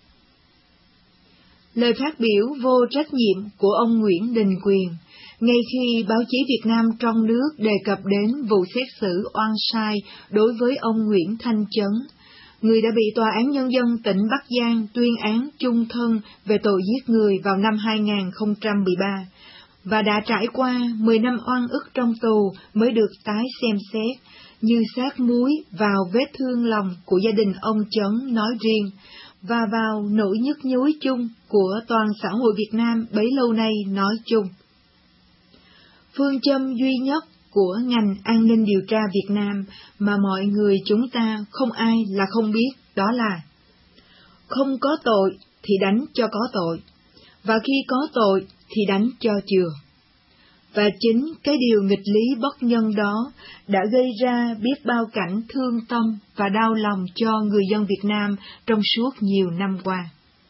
Lời phát biểu vô trách nhiệm của ông Nguyễn Đình Quyền, ngay khi báo chí Việt Nam trong nước đề cập đến vụ xét xử oan sai đối với ông Nguyễn Thanh Chấn, người đã bị Tòa án Nhân dân tỉnh Bắc Giang tuyên án chung thân về tội giết người vào năm 2013, và đã trải qua 10 năm oan ức trong tù mới được tái xem xét, như sát muối vào vết thương lòng của gia đình ông Chấn nói riêng, và vào nỗi nhức nhối chung của toàn xã hội Việt Nam bấy lâu nay nói chung. Phương châm duy nhất của ngành an ninh điều tra Việt Nam mà mọi người chúng ta không ai là không biết, đó là không có tội thì đánh cho có tội, và khi có tội thì đánh cho chừa. Và chính cái điều nghịch lý bất nhân đó đã gây ra biết bao cảnh thương tâm và đau lòng cho người dân Việt Nam trong suốt nhiều năm qua.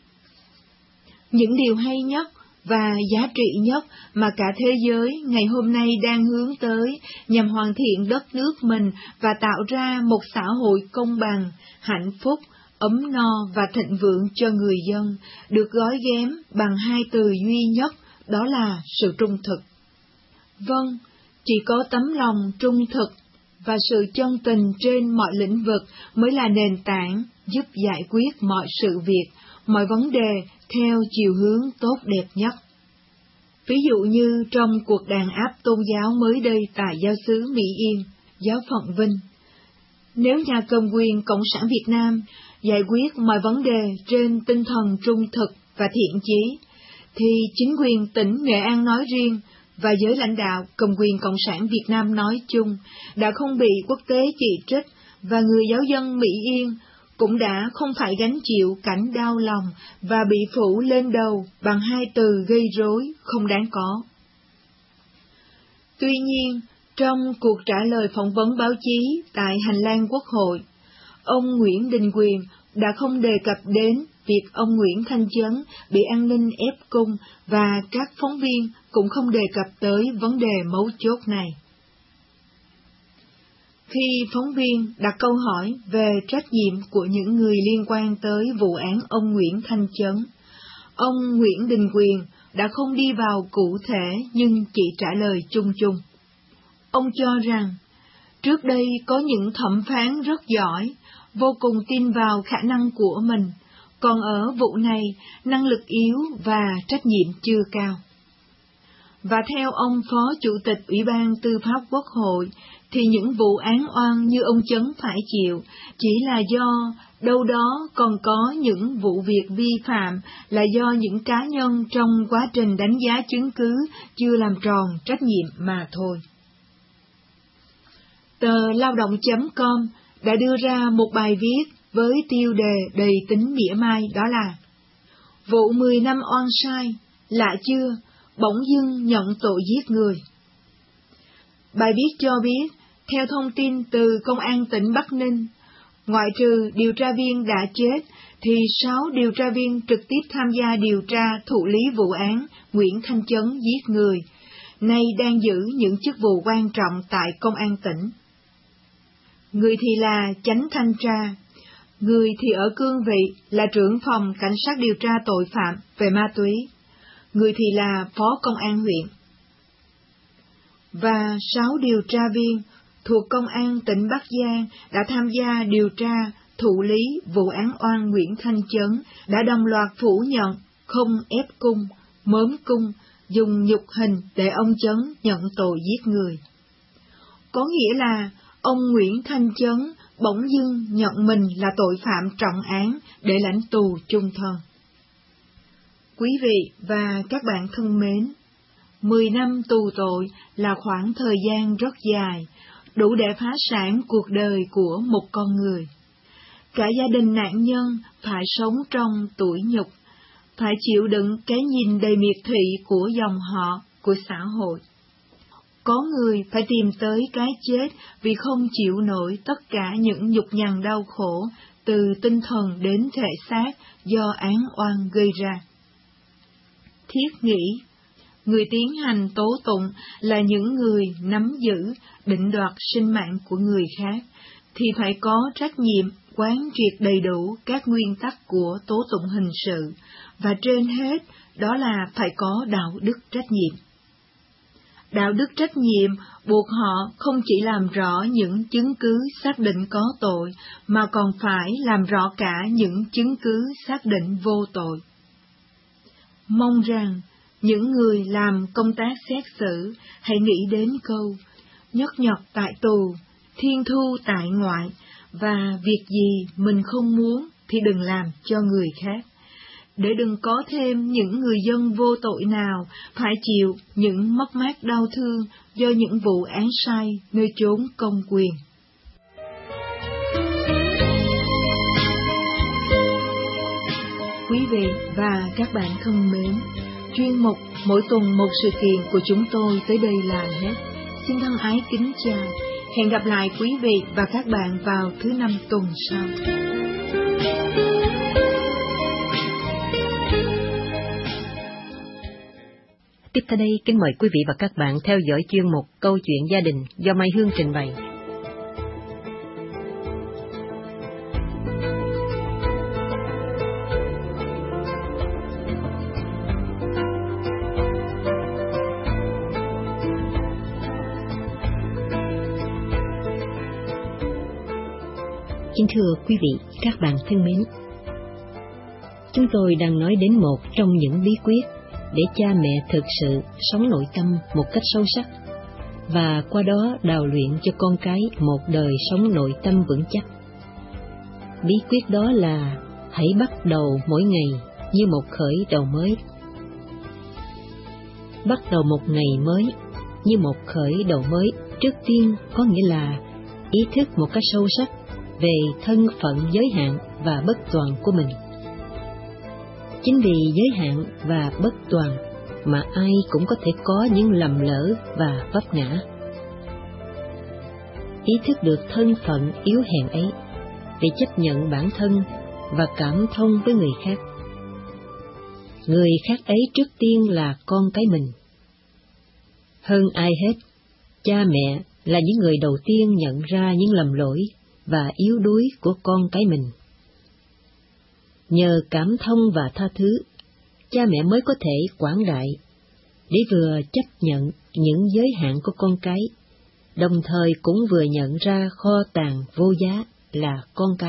Những điều hay nhất và giá trị nhất mà cả thế giới ngày hôm nay đang hướng tới nhằm hoàn thiện đất nước mình và tạo ra một xã hội công bằng, hạnh phúc, ấm no và thịnh vượng cho người dân, được gói ghém bằng hai từ duy nhất, đó là sự trung thực. Vâng, chỉ có tấm lòng trung thực và sự chân tình trên mọi lĩnh vực mới là nền tảng giúp giải quyết mọi sự việc, mọi vấn đề theo chiều hướng tốt đẹp nhất. Ví dụ như trong cuộc đàn áp tôn giáo mới đây tại giáo xứ Mỹ Yên, giáo phận Vinh, nếu nhà cầm quyền Cộng sản Việt Nam giải quyết mọi vấn đề trên tinh thần trung thực và thiện chí, thì chính quyền tỉnh Nghệ An nói riêng và giới lãnh đạo cầm quyền Cộng sản Việt Nam nói chung đã không bị quốc tế chỉ trích, và người giáo dân Mỹ Yên cũng đã không phải gánh chịu cảnh đau lòng và bị phủ lên đầu bằng hai từ gây rối không đáng có. Tuy nhiên, trong cuộc trả lời phỏng vấn báo chí tại hành lang Quốc hội, ông Nguyễn Đình Quyền đã không đề cập đến việc ông Nguyễn Thanh Chấn bị an ninh ép cung, và các phóng viên cũng không đề cập tới vấn đề mấu chốt này. Khi phóng viên đặt câu hỏi về trách nhiệm của những người liên quan tới vụ án ông Nguyễn Thanh Chấn, ông Nguyễn Đình Quyền đã không đi vào cụ thể nhưng chỉ trả lời chung chung. Ông cho rằng, trước đây có những thẩm phán rất giỏi, vô cùng tin vào khả năng của mình, còn ở vụ này năng lực yếu và trách nhiệm chưa cao. và theo ông Phó Chủ tịch Ủy ban Tư pháp Quốc hội, thì những vụ án oan như ông Chấn phải chịu chỉ là do đâu đó còn có những vụ việc vi phạm là do những cá nhân trong quá trình đánh giá chứng cứ chưa làm tròn trách nhiệm mà thôi. Tờ Lao động.com đã đưa ra một bài viết với tiêu đề đầy tính mỉa mai, đó là vụ 10 năm oan sai, lạ chưa, bỗng dưng nhận tội giết người. Bài viết cho biết, theo thông tin từ Công an tỉnh Bắc Ninh, ngoại trừ điều tra viên đã chết, thì 6 điều tra viên trực tiếp tham gia điều tra thụ lý vụ án Nguyễn Thanh Chấn giết người, nay đang giữ những chức vụ quan trọng tại Công an tỉnh. Người thì là chánh thanh tra, người thì ở cương vị là trưởng phòng cảnh sát điều tra tội phạm về ma túy, người thì là phó công an huyện. Và 6 điều tra viên thuộc Công an tỉnh Bắc Giang đã tham gia điều tra thụ lý vụ án oan Nguyễn Thanh Chấn đã đồng loạt phủ nhận không ép cung, mớm cung, dùng nhục hình để ông Chấn nhận tội giết người. Có nghĩa là ông Nguyễn Thanh Chấn bỗng dưng nhận mình là tội phạm trọng án để lãnh tù chung thân. Quý vị và các bạn thân mến, 10 năm tù tội là khoảng thời gian rất dài, đủ để phá sản cuộc đời của một con người. Cả gia đình nạn nhân phải sống trong tủi nhục, phải chịu đựng cái nhìn đầy miệt thị của dòng họ, của xã hội. Có người phải tìm tới cái chết vì không chịu nổi tất cả những nhục nhằn đau khổ từ tinh thần đến thể xác do án oan gây ra. Thiết nghĩ, người tiến hành tố tụng là những người nắm giữ, định đoạt sinh mạng của người khác, thì phải có trách nhiệm quán triệt đầy đủ các nguyên tắc của tố tụng hình sự, và trên hết đó là phải có đạo đức trách nhiệm. Đạo đức trách nhiệm buộc họ không chỉ làm rõ những chứng cứ xác định có tội, mà còn phải làm rõ cả những chứng cứ xác định vô tội. Mong rằng những người làm công tác xét xử hãy nghĩ đến câu nhất nhật tại tù, thiên thu tại ngoại, và việc gì mình không muốn thì đừng làm cho người khác, để đừng có thêm những người dân vô tội nào phải chịu những mất mát đau thương do những vụ án sai nơi chốn công quyền. Quý vị và các bạn thân mến, chuyên mục Mỗi tuần một sự kiện của chúng tôi tới đây là hết. Xin thân ái kính chào, hẹn gặp lại quý vị và các bạn vào thứ 5 tuần sau. Tiếp theo đây, kính mời quý vị và các bạn theo dõi chuyên mục Câu chuyện gia đình do Mai Hương trình bày. Kính thưa quý vị, các bạn thân mến, chúng tôi đang nói đến một trong những bí quyết để cha mẹ thực sự sống nội tâm một cách sâu sắc, và qua đó đào luyện cho con cái một đời sống nội tâm vững chắc. Bí quyết đó là hãy bắt đầu mỗi ngày như một khởi đầu mới. Bắt đầu một ngày mới như một khởi đầu mới, trước tiên có nghĩa là ý thức một cách sâu sắc về thân phận giới hạn và bất toàn của mình. Chính vì giới hạn và bất toàn mà ai cũng có thể có những lầm lỡ và vấp ngã. Ý thức được thân phận yếu hèn ấy để chấp nhận bản thân và cảm thông với người khác. Người khác ấy trước tiên là con cái mình. Hơn ai hết, cha mẹ là những người đầu tiên nhận ra những lầm lỗi và yếu đuối của con cái mình. Nhờ cảm thông và tha thứ, cha mẹ mới có thể quảng đại, để vừa chấp nhận những giới hạn của con cái, đồng thời cũng vừa nhận ra kho tàng vô giá là con cái.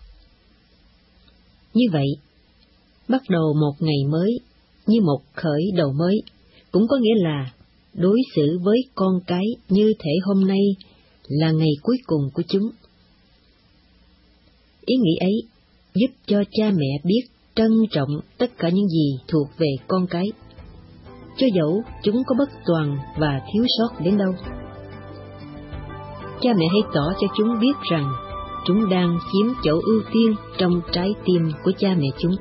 Như vậy, bắt đầu một ngày mới như một khởi đầu mới, cũng có nghĩa là đối xử với con cái như thể hôm nay là ngày cuối cùng của chúng. Ý nghĩ ấy giúp cho cha mẹ biết trân trọng tất cả những gì thuộc về con cái, cho dẫu chúng có bất toàn và thiếu sót đến đâu. Cha mẹ hãy tỏ cho chúng biết rằng chúng đang chiếm chỗ ưu tiên trong trái tim của cha mẹ chúng.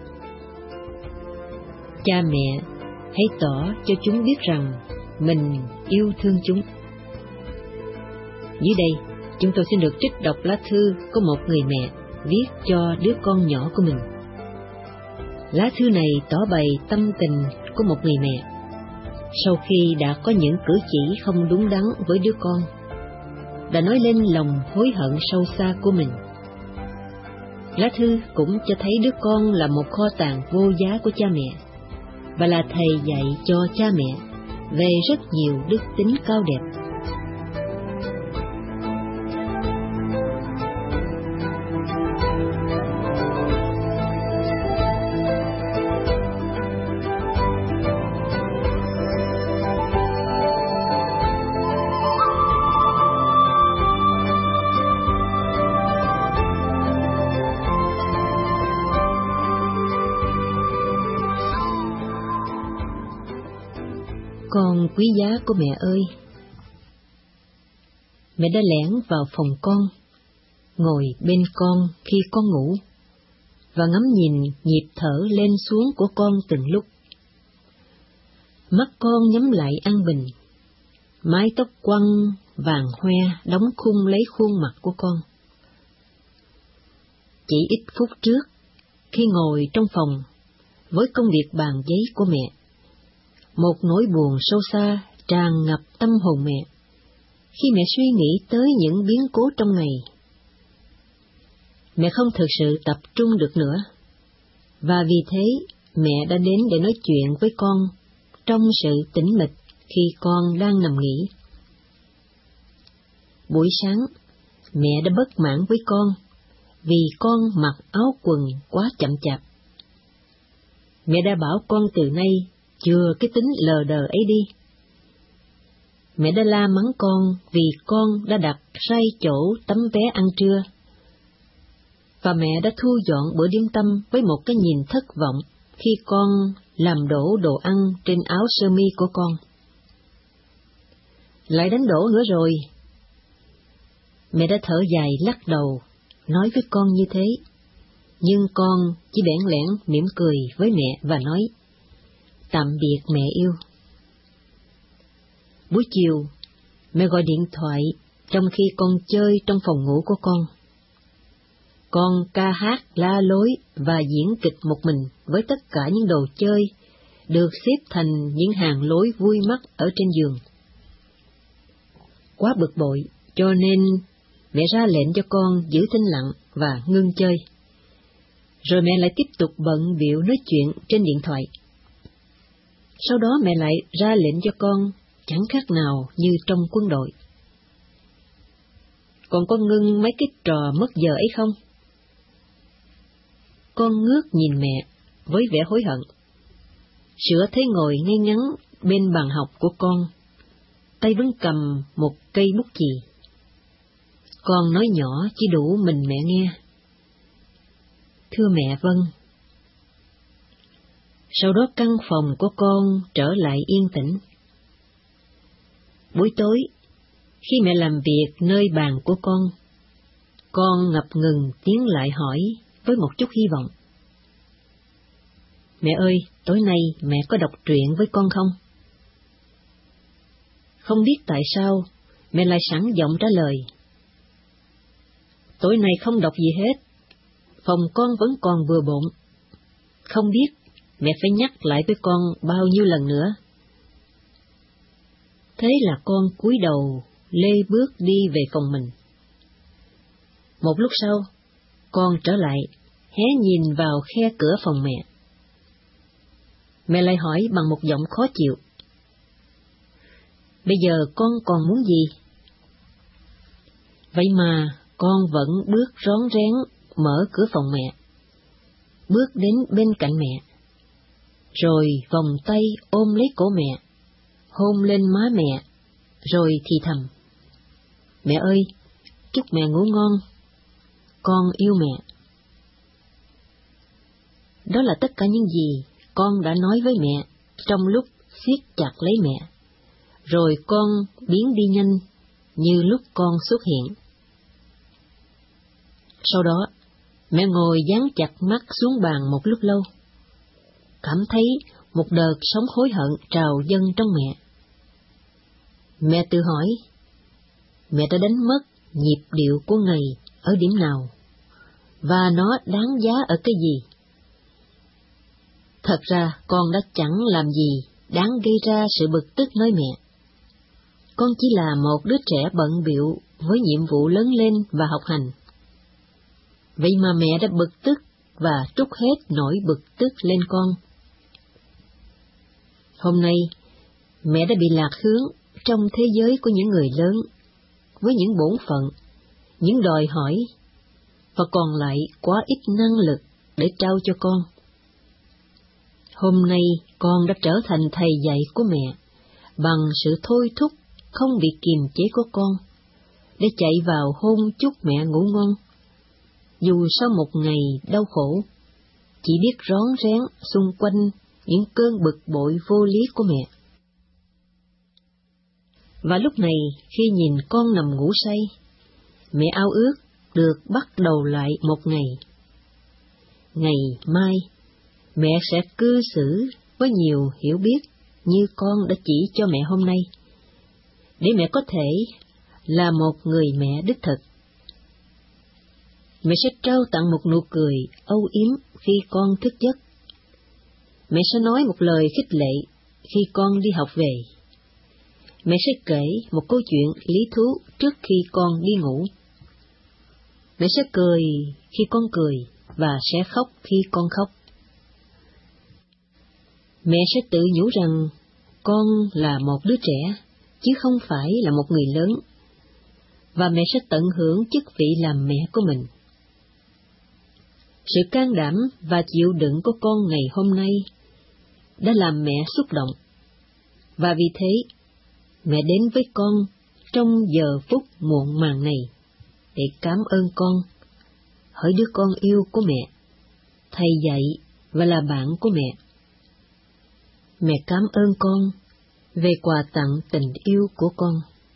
Cha mẹ hãy tỏ cho chúng biết rằng mình yêu thương chúng. Dưới đây, chúng tôi xin được trích đọc lá thư của một người mẹ viết cho đứa con nhỏ của mình. Lá thư này tỏ bày tâm tình của một người mẹ sau khi đã có những cử chỉ không đúng đắn với đứa con, đã nói lên lòng hối hận sâu xa của mình. Lá thư cũng cho thấy đứa con là một kho tàng vô giá của cha mẹ, và là thầy dạy cho cha mẹ về rất nhiều đức tính cao đẹp. Con quý giá của mẹ ơi! Mẹ đã lẻn vào phòng con, ngồi bên con khi con ngủ, và ngắm nhìn nhịp thở lên xuống của con từng lúc. Mắt con nhắm lại an bình, mái tóc quăn vàng hoe đóng khung lấy khuôn mặt của con. Chỉ ít phút trước, khi ngồi trong phòng với công việc bàn giấy của mẹ, một nỗi buồn sâu xa tràn ngập tâm hồn mẹ khi mẹ suy nghĩ tới những biến cố trong ngày. Mẹ không thực sự tập trung được nữa, và vì thế mẹ đã đến để nói chuyện với con trong sự tĩnh mịch khi con đang nằm nghỉ. Buổi sáng, mẹ đã bất mãn với con vì con mặc áo quần quá chậm chạp. Mẹ đã bảo con từ nay chừa cái tính lờ đờ ấy đi. Mẹ đã la mắng con vì con đã đặt sai chỗ tấm vé ăn trưa, và mẹ đã thu dọn bữa điểm tâm với một cái nhìn thất vọng khi con làm đổ đồ ăn trên áo sơ mi của con. Lại đánh đổ nữa rồi. Mẹ đã thở dài lắc đầu, nói với con như thế, nhưng con chỉ bẽn lẽn mỉm cười với mẹ và nói, tạm biệt mẹ yêu. Buổi chiều, mẹ gọi điện thoại trong khi con chơi trong phòng ngủ của con. Con ca hát, la lối và diễn kịch một mình với tất cả những đồ chơi được xếp thành những hàng lối vui mắt ở trên giường. Quá bực bội, cho nên mẹ ra lệnh cho con giữ thinh lặng và ngưng chơi. Rồi mẹ lại tiếp tục bận bịu nói chuyện trên điện thoại. Sau đó mẹ lại ra lệnh cho con chẳng khác nào như trong quân đội. Con có ngưng mấy cái trò mất giờ ấy không? Con ngước nhìn mẹ với vẻ hối hận. Sữa thấy ngồi ngay ngắn bên bàn học của con, tay vẫn cầm một cây bút chì. Con nói nhỏ chỉ đủ mình mẹ nghe. Thưa mẹ, vâng. Sau đó căn phòng của con trở lại yên tĩnh. Buổi tối, khi mẹ làm việc nơi bàn của con ngập ngừng tiến lại hỏi với một chút hy vọng. Mẹ ơi, tối nay mẹ có đọc truyện với con không? Không biết tại sao, mẹ lại sẵn giọng trả lời. Tối nay không đọc gì hết, phòng con vẫn còn vừa bộn. Không biết mẹ phải nhắc lại với con bao nhiêu lần nữa. Thế là con cúi đầu lê bước đi về phòng mình. Một lúc sau, con trở lại, hé nhìn vào khe cửa phòng mẹ. Mẹ lại hỏi bằng một giọng khó chịu. Bây giờ con còn muốn gì? Vậy mà con vẫn bước rón rén mở cửa phòng mẹ, bước đến bên cạnh mẹ, rồi vòng tay ôm lấy cổ mẹ, hôn lên má mẹ, rồi thì thầm: "Mẹ ơi, chúc mẹ ngủ ngon, con yêu mẹ." Đó là tất cả những gì con đã nói với mẹ trong lúc siết chặt lấy mẹ, rồi con biến đi nhanh như lúc con xuất hiện. Sau đó, mẹ ngồi dán chặt mắt xuống bàn một lúc lâu, cảm thấy một đợt sóng hối hận trào dâng trong mẹ. Mẹ tự hỏi, mẹ đã đánh mất nhịp điệu của ngày ở điểm nào, và nó đáng giá ở cái gì? Thật ra con đã chẳng làm gì đáng gây ra sự bực tức nơi mẹ. Con chỉ là một đứa trẻ bận bịu với nhiệm vụ lớn lên và học hành. Vậy mà mẹ đã bực tức và trút hết nỗi bực tức lên con. Hôm nay, mẹ đã bị lạc hướng trong thế giới của những người lớn, với những bổn phận, những đòi hỏi, và còn lại quá ít năng lực để trao cho con. Hôm nay con đã trở thành thầy dạy của mẹ bằng sự thôi thúc không bị kiềm chế của con, để chạy vào hôn chúc mẹ ngủ ngon. Dù sau một ngày đau khổ, chỉ biết rón rén xung quanh những cơn bực bội vô lý của mẹ. Và lúc này, khi nhìn con nằm ngủ say, mẹ ao ước được bắt đầu lại một ngày. Ngày mai, mẹ sẽ cư xử với nhiều hiểu biết như con đã chỉ cho mẹ hôm nay, để mẹ có thể là một người mẹ đích thực. Mẹ sẽ trao tặng một nụ cười âu yếm khi con thức giấc. Mẹ sẽ nói một lời khích lệ khi con đi học về. Mẹ sẽ kể một câu chuyện lý thú trước khi con đi ngủ. Mẹ sẽ cười khi con cười và sẽ khóc khi con khóc. Mẹ sẽ tự nhủ rằng con là một đứa trẻ, chứ không phải là một người lớn, và mẹ sẽ tận hưởng chức vị làm mẹ của mình. Sự can đảm và chịu đựng của con ngày hôm nay đã làm mẹ xúc động, và vì thế, mẹ đến với con trong giờ phút muộn màng này để cảm ơn con, hỡi đứa con yêu của mẹ, thầy dạy và là bạn của mẹ. Mẹ cảm ơn con về quà tặng tình yêu của con.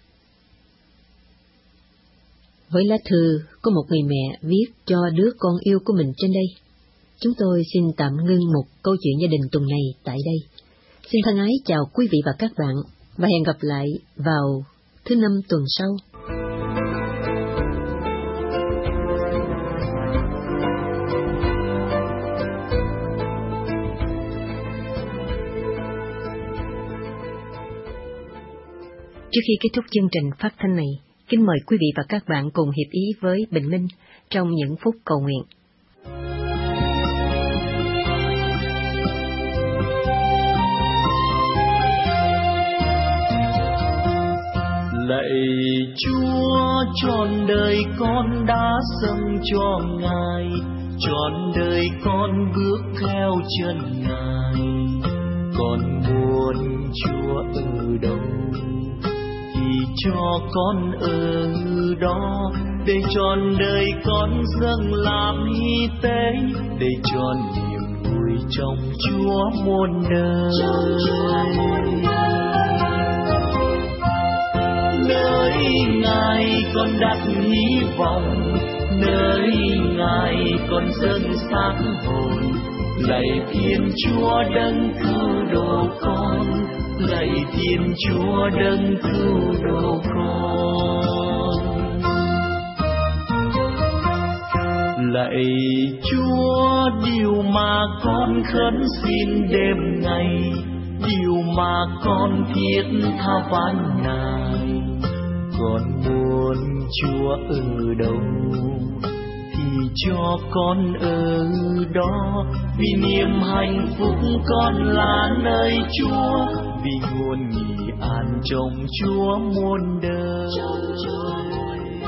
Với lá thư có một người mẹ viết cho đứa con yêu của mình trên đây, chúng tôi xin tạm ngưng một câu chuyện gia đình tuần này tại đây. Xin thân ái chào quý vị và các bạn, và hẹn gặp lại vào thứ Năm tuần sau. Trước khi kết thúc chương trình phát thanh này, kính mời quý vị và các bạn cùng hiệp ý với Bình Minh trong những phút cầu nguyện. Lạy Chúa, trọn đời con đã dâng cho Ngài, trọn đời con bước theo chân Ngài. Con muốn Chúa ở đâu thì cho con ở đó, để trọn đời con dâng làm hy tế, để trọn niềm vui trong Chúa muôn đời. Nơi Ngài con đặt hy vọng, nơi Ngài con dâng xác hồn. Lạy Thiên Chúa đấng cứu độ con, lạy Thiên Chúa đấng cứu độ con. Lạy Chúa, điều mà con khấn xin đêm ngày, điều mà con thiết tha van nài. Con muốn Chúa ở đâu thì cho con ở đó, vì niềm hạnh phúc con là nơi Chúa, vì nguồn nghỉ an trong Chúa muôn đời.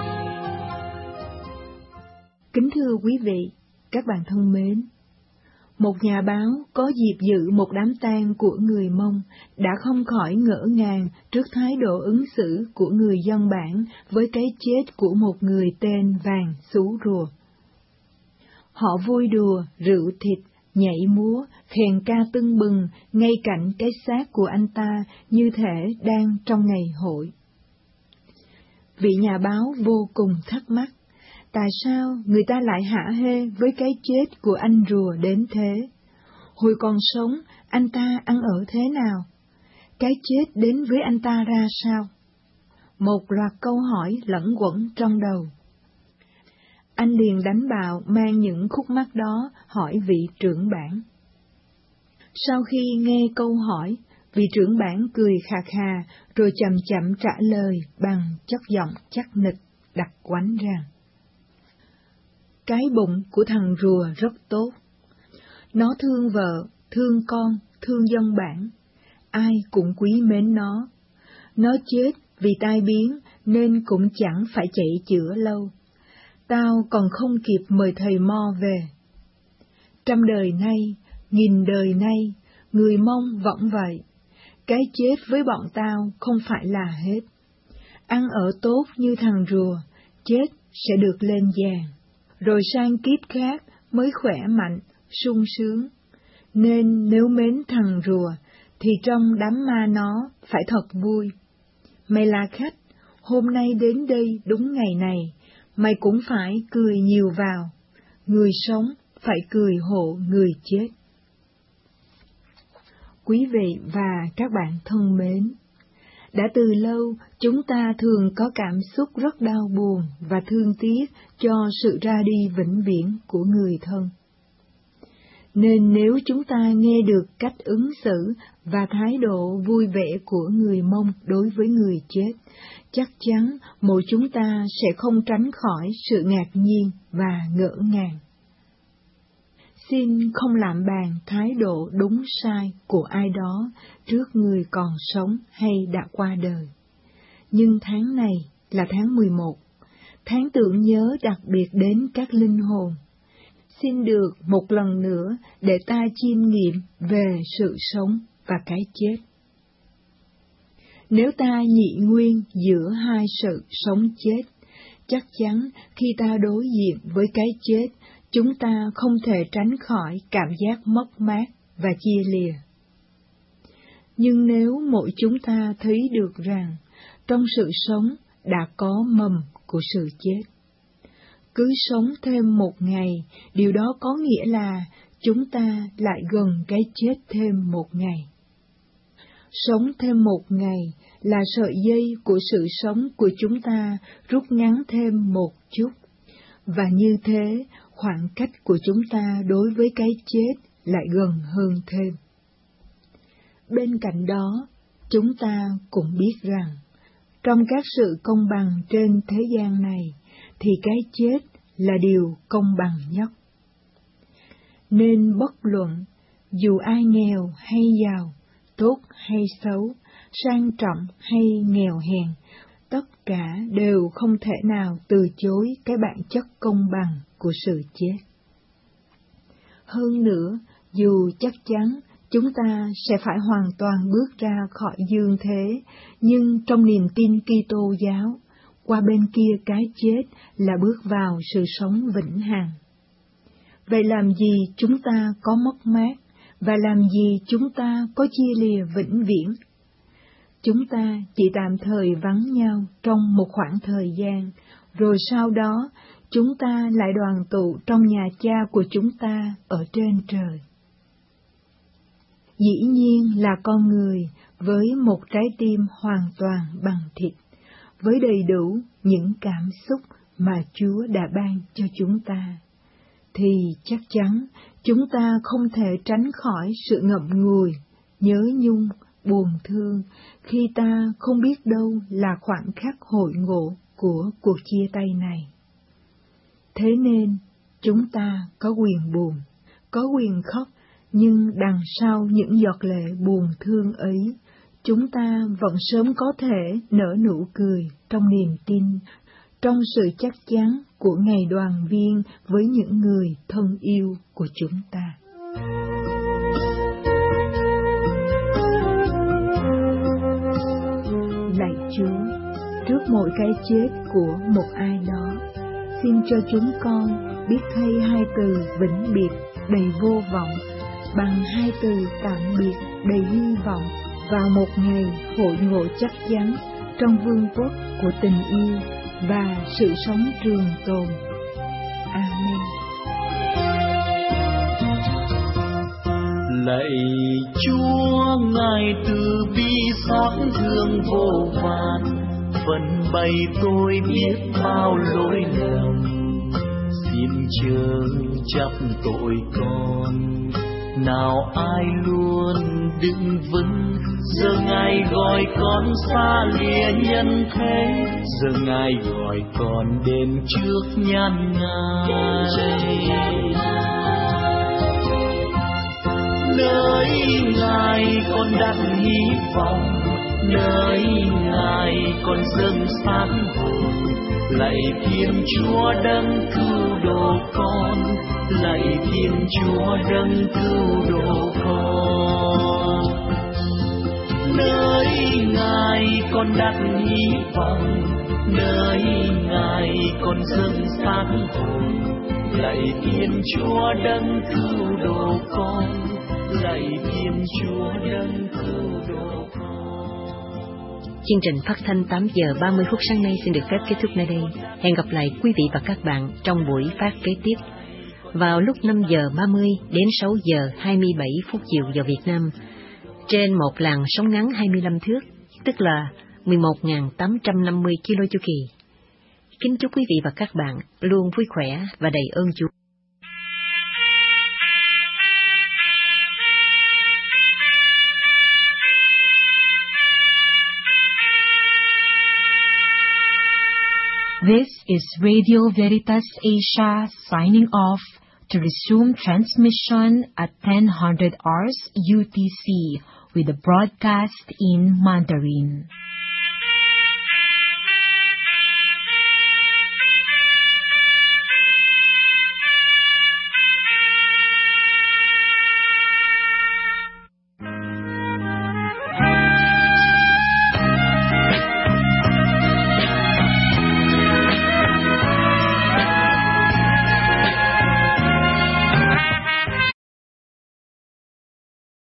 Kính thưa quý vị, các bạn thân mến, Một nhà báo có dịp dự một đám tang của người Mông đã không khỏi ngỡ ngàng trước thái độ ứng xử của người dân bản với cái chết của một người tên Vàng Xú Rùa. Họ vui đùa, rượu thịt, nhảy múa, khèn ca tưng bừng ngay cạnh cái xác của anh ta như thể đang trong ngày hội. Vị nhà báo vô cùng thắc mắc, tại sao người ta lại hả hê với cái chết của anh rùa đến thế? Hồi còn sống, anh ta ăn ở thế nào? Cái chết đến với anh ta ra sao? Một loạt câu hỏi lẫn quẩn trong đầu. Anh liền đánh bạo mang những khúc mắc đó hỏi vị trưởng bản. Sau khi nghe câu hỏi, vị trưởng bản cười khà khà rồi chậm chậm trả lời bằng chất giọng chắc nịch đặc quánh rằng: cái bụng của thằng rùa rất tốt. Nó thương vợ, thương con, thương dân bản. Ai cũng quý mến nó. Nó chết vì tai biến nên cũng chẳng phải chạy chữa lâu. Tao còn không kịp mời thầy Mo về. Trăm đời nay, nghìn đời nay, người Mông vẫn vậy. Cái chết với bọn tao không phải là hết. Ăn ở tốt như thằng rùa, chết sẽ được lên vàng, rồi sang kiếp khác mới khỏe mạnh, sung sướng. Nên nếu mến thằng rùa, thì trong đám ma nó phải thật vui. Mày là khách, hôm nay đến đây đúng ngày này, mày cũng phải cười nhiều vào. Người sống phải cười hộ người chết. Quý vị và các bạn thân mến, đã từ lâu chúng ta thường có cảm xúc rất đau buồn và thương tiếc cho sự ra đi vĩnh viễn của người thân. Nên nếu chúng ta nghe được cách ứng xử và thái độ vui vẻ của người Mông đối với người chết, chắc chắn mỗi chúng ta sẽ không tránh khỏi sự ngạc nhiên và ngỡ ngàng. Xin không lạm bàn thái độ đúng sai của ai đó trước người còn sống hay đã qua đời. Nhưng tháng này là tháng 11, tháng tưởng nhớ đặc biệt đến các linh hồn. Xin được một lần nữa để ta chiêm nghiệm về sự sống và cái chết. Nếu ta nhị nguyên giữa hai sự sống chết, chắc chắn khi ta đối diện với cái chết, chúng ta không thể tránh khỏi cảm giác mất mát và chia lìa. Nhưng nếu mỗi chúng ta thấy được rằng trong sự sống đã có mầm của sự chết, cứ sống thêm một ngày, điều đó có nghĩa là chúng ta lại gần cái chết thêm một ngày. Sống thêm một ngày là sợi dây của sự sống của chúng ta rút ngắn thêm một chút, và như thế khoảng cách của chúng ta đối với cái chết lại gần hơn thêm. Bên cạnh đó, chúng ta cũng biết rằng, trong các sự công bằng trên thế gian này, thì cái chết là điều công bằng nhất. Nên bất luận, dù ai nghèo hay giàu, tốt hay xấu, sang trọng hay nghèo hèn, tất cả đều không thể nào từ chối cái bản chất công bằng của sự chết. Hơn nữa, dù chắc chắn chúng ta sẽ phải hoàn toàn bước ra khỏi dương thế, nhưng trong niềm tin Kitô giáo, qua bên kia cái chết là bước vào sự sống vĩnh hằng. Vậy làm gì chúng ta có mất mát, và làm gì chúng ta có chia lìa vĩnh viễn? Chúng ta chỉ tạm thời vắng nhau trong một khoảng thời gian, rồi sau đó chúng ta lại đoàn tụ trong nhà Cha của chúng ta ở trên trời. Dĩ nhiên là con người với một trái tim hoàn toàn bằng thịt, với đầy đủ những cảm xúc mà Chúa đã ban cho chúng ta, thì chắc chắn chúng ta không thể tránh khỏi sự ngậm ngùi, nhớ nhung, buồn thương khi ta không biết đâu là khoảnh khắc hội ngộ của cuộc chia tay này. Thế nên, chúng ta có quyền buồn, có quyền khóc, nhưng đằng sau những giọt lệ buồn thương ấy, chúng ta vẫn sớm có thể nở nụ cười trong niềm tin, trong sự chắc chắn của ngày đoàn viên với những người thân yêu của chúng ta. mỗi cái chết của một ai đó. Xin cho chúng con biết thay hai từ vĩnh biệt đầy vô vọng bằng hai từ tạm biệt đầy hy vọng vào một ngày hội ngộ chắc chắn trong vương quốc của tình yêu và sự sống trường tồn. Amen. Lạy Chúa, Ngài từ bi xót thương vô vàn, vẫn bày tôi biết bao lỗi lầm. Xin chớ chấp tội con, nào ai luôn đứng vững. Giờ Ngài gọi con xa lìa nhân thế, giờ Ngài gọi con đến trước nhan Ngài. Nơi Ngài con đặt hy vọng, nơi Ngài con dâng sáng hồn. Lạy Thiên Chúa đấng cứu độ con, lạy Thiên Chúa đấng cứu độ con. Nơi Ngài con đặt hy vọng, nơi Ngài con dâng sáng hồn. Lạy Thiên Chúa đấng cứu độ con, lạy Thiên Chúa đấng cứu độ con. Chương trình phát thanh 8 giờ 30 phút sáng nay xin được phép kết thúc nơi đây. Hẹn gặp lại quý vị và các bạn trong buổi phát kế tiếp vào lúc 5 giờ 30 đến 6 giờ 27 phút chiều giờ Việt Nam trên một làn sóng ngắn 25 thước, tức là 11.850 kilo chu kỳ. Kính chúc quý vị và các bạn luôn vui khỏe và đầy ơn Chúa. This is Radio Veritas Asia signing off to resume transmission at 10:00 hours UTC with the broadcast in Mandarin.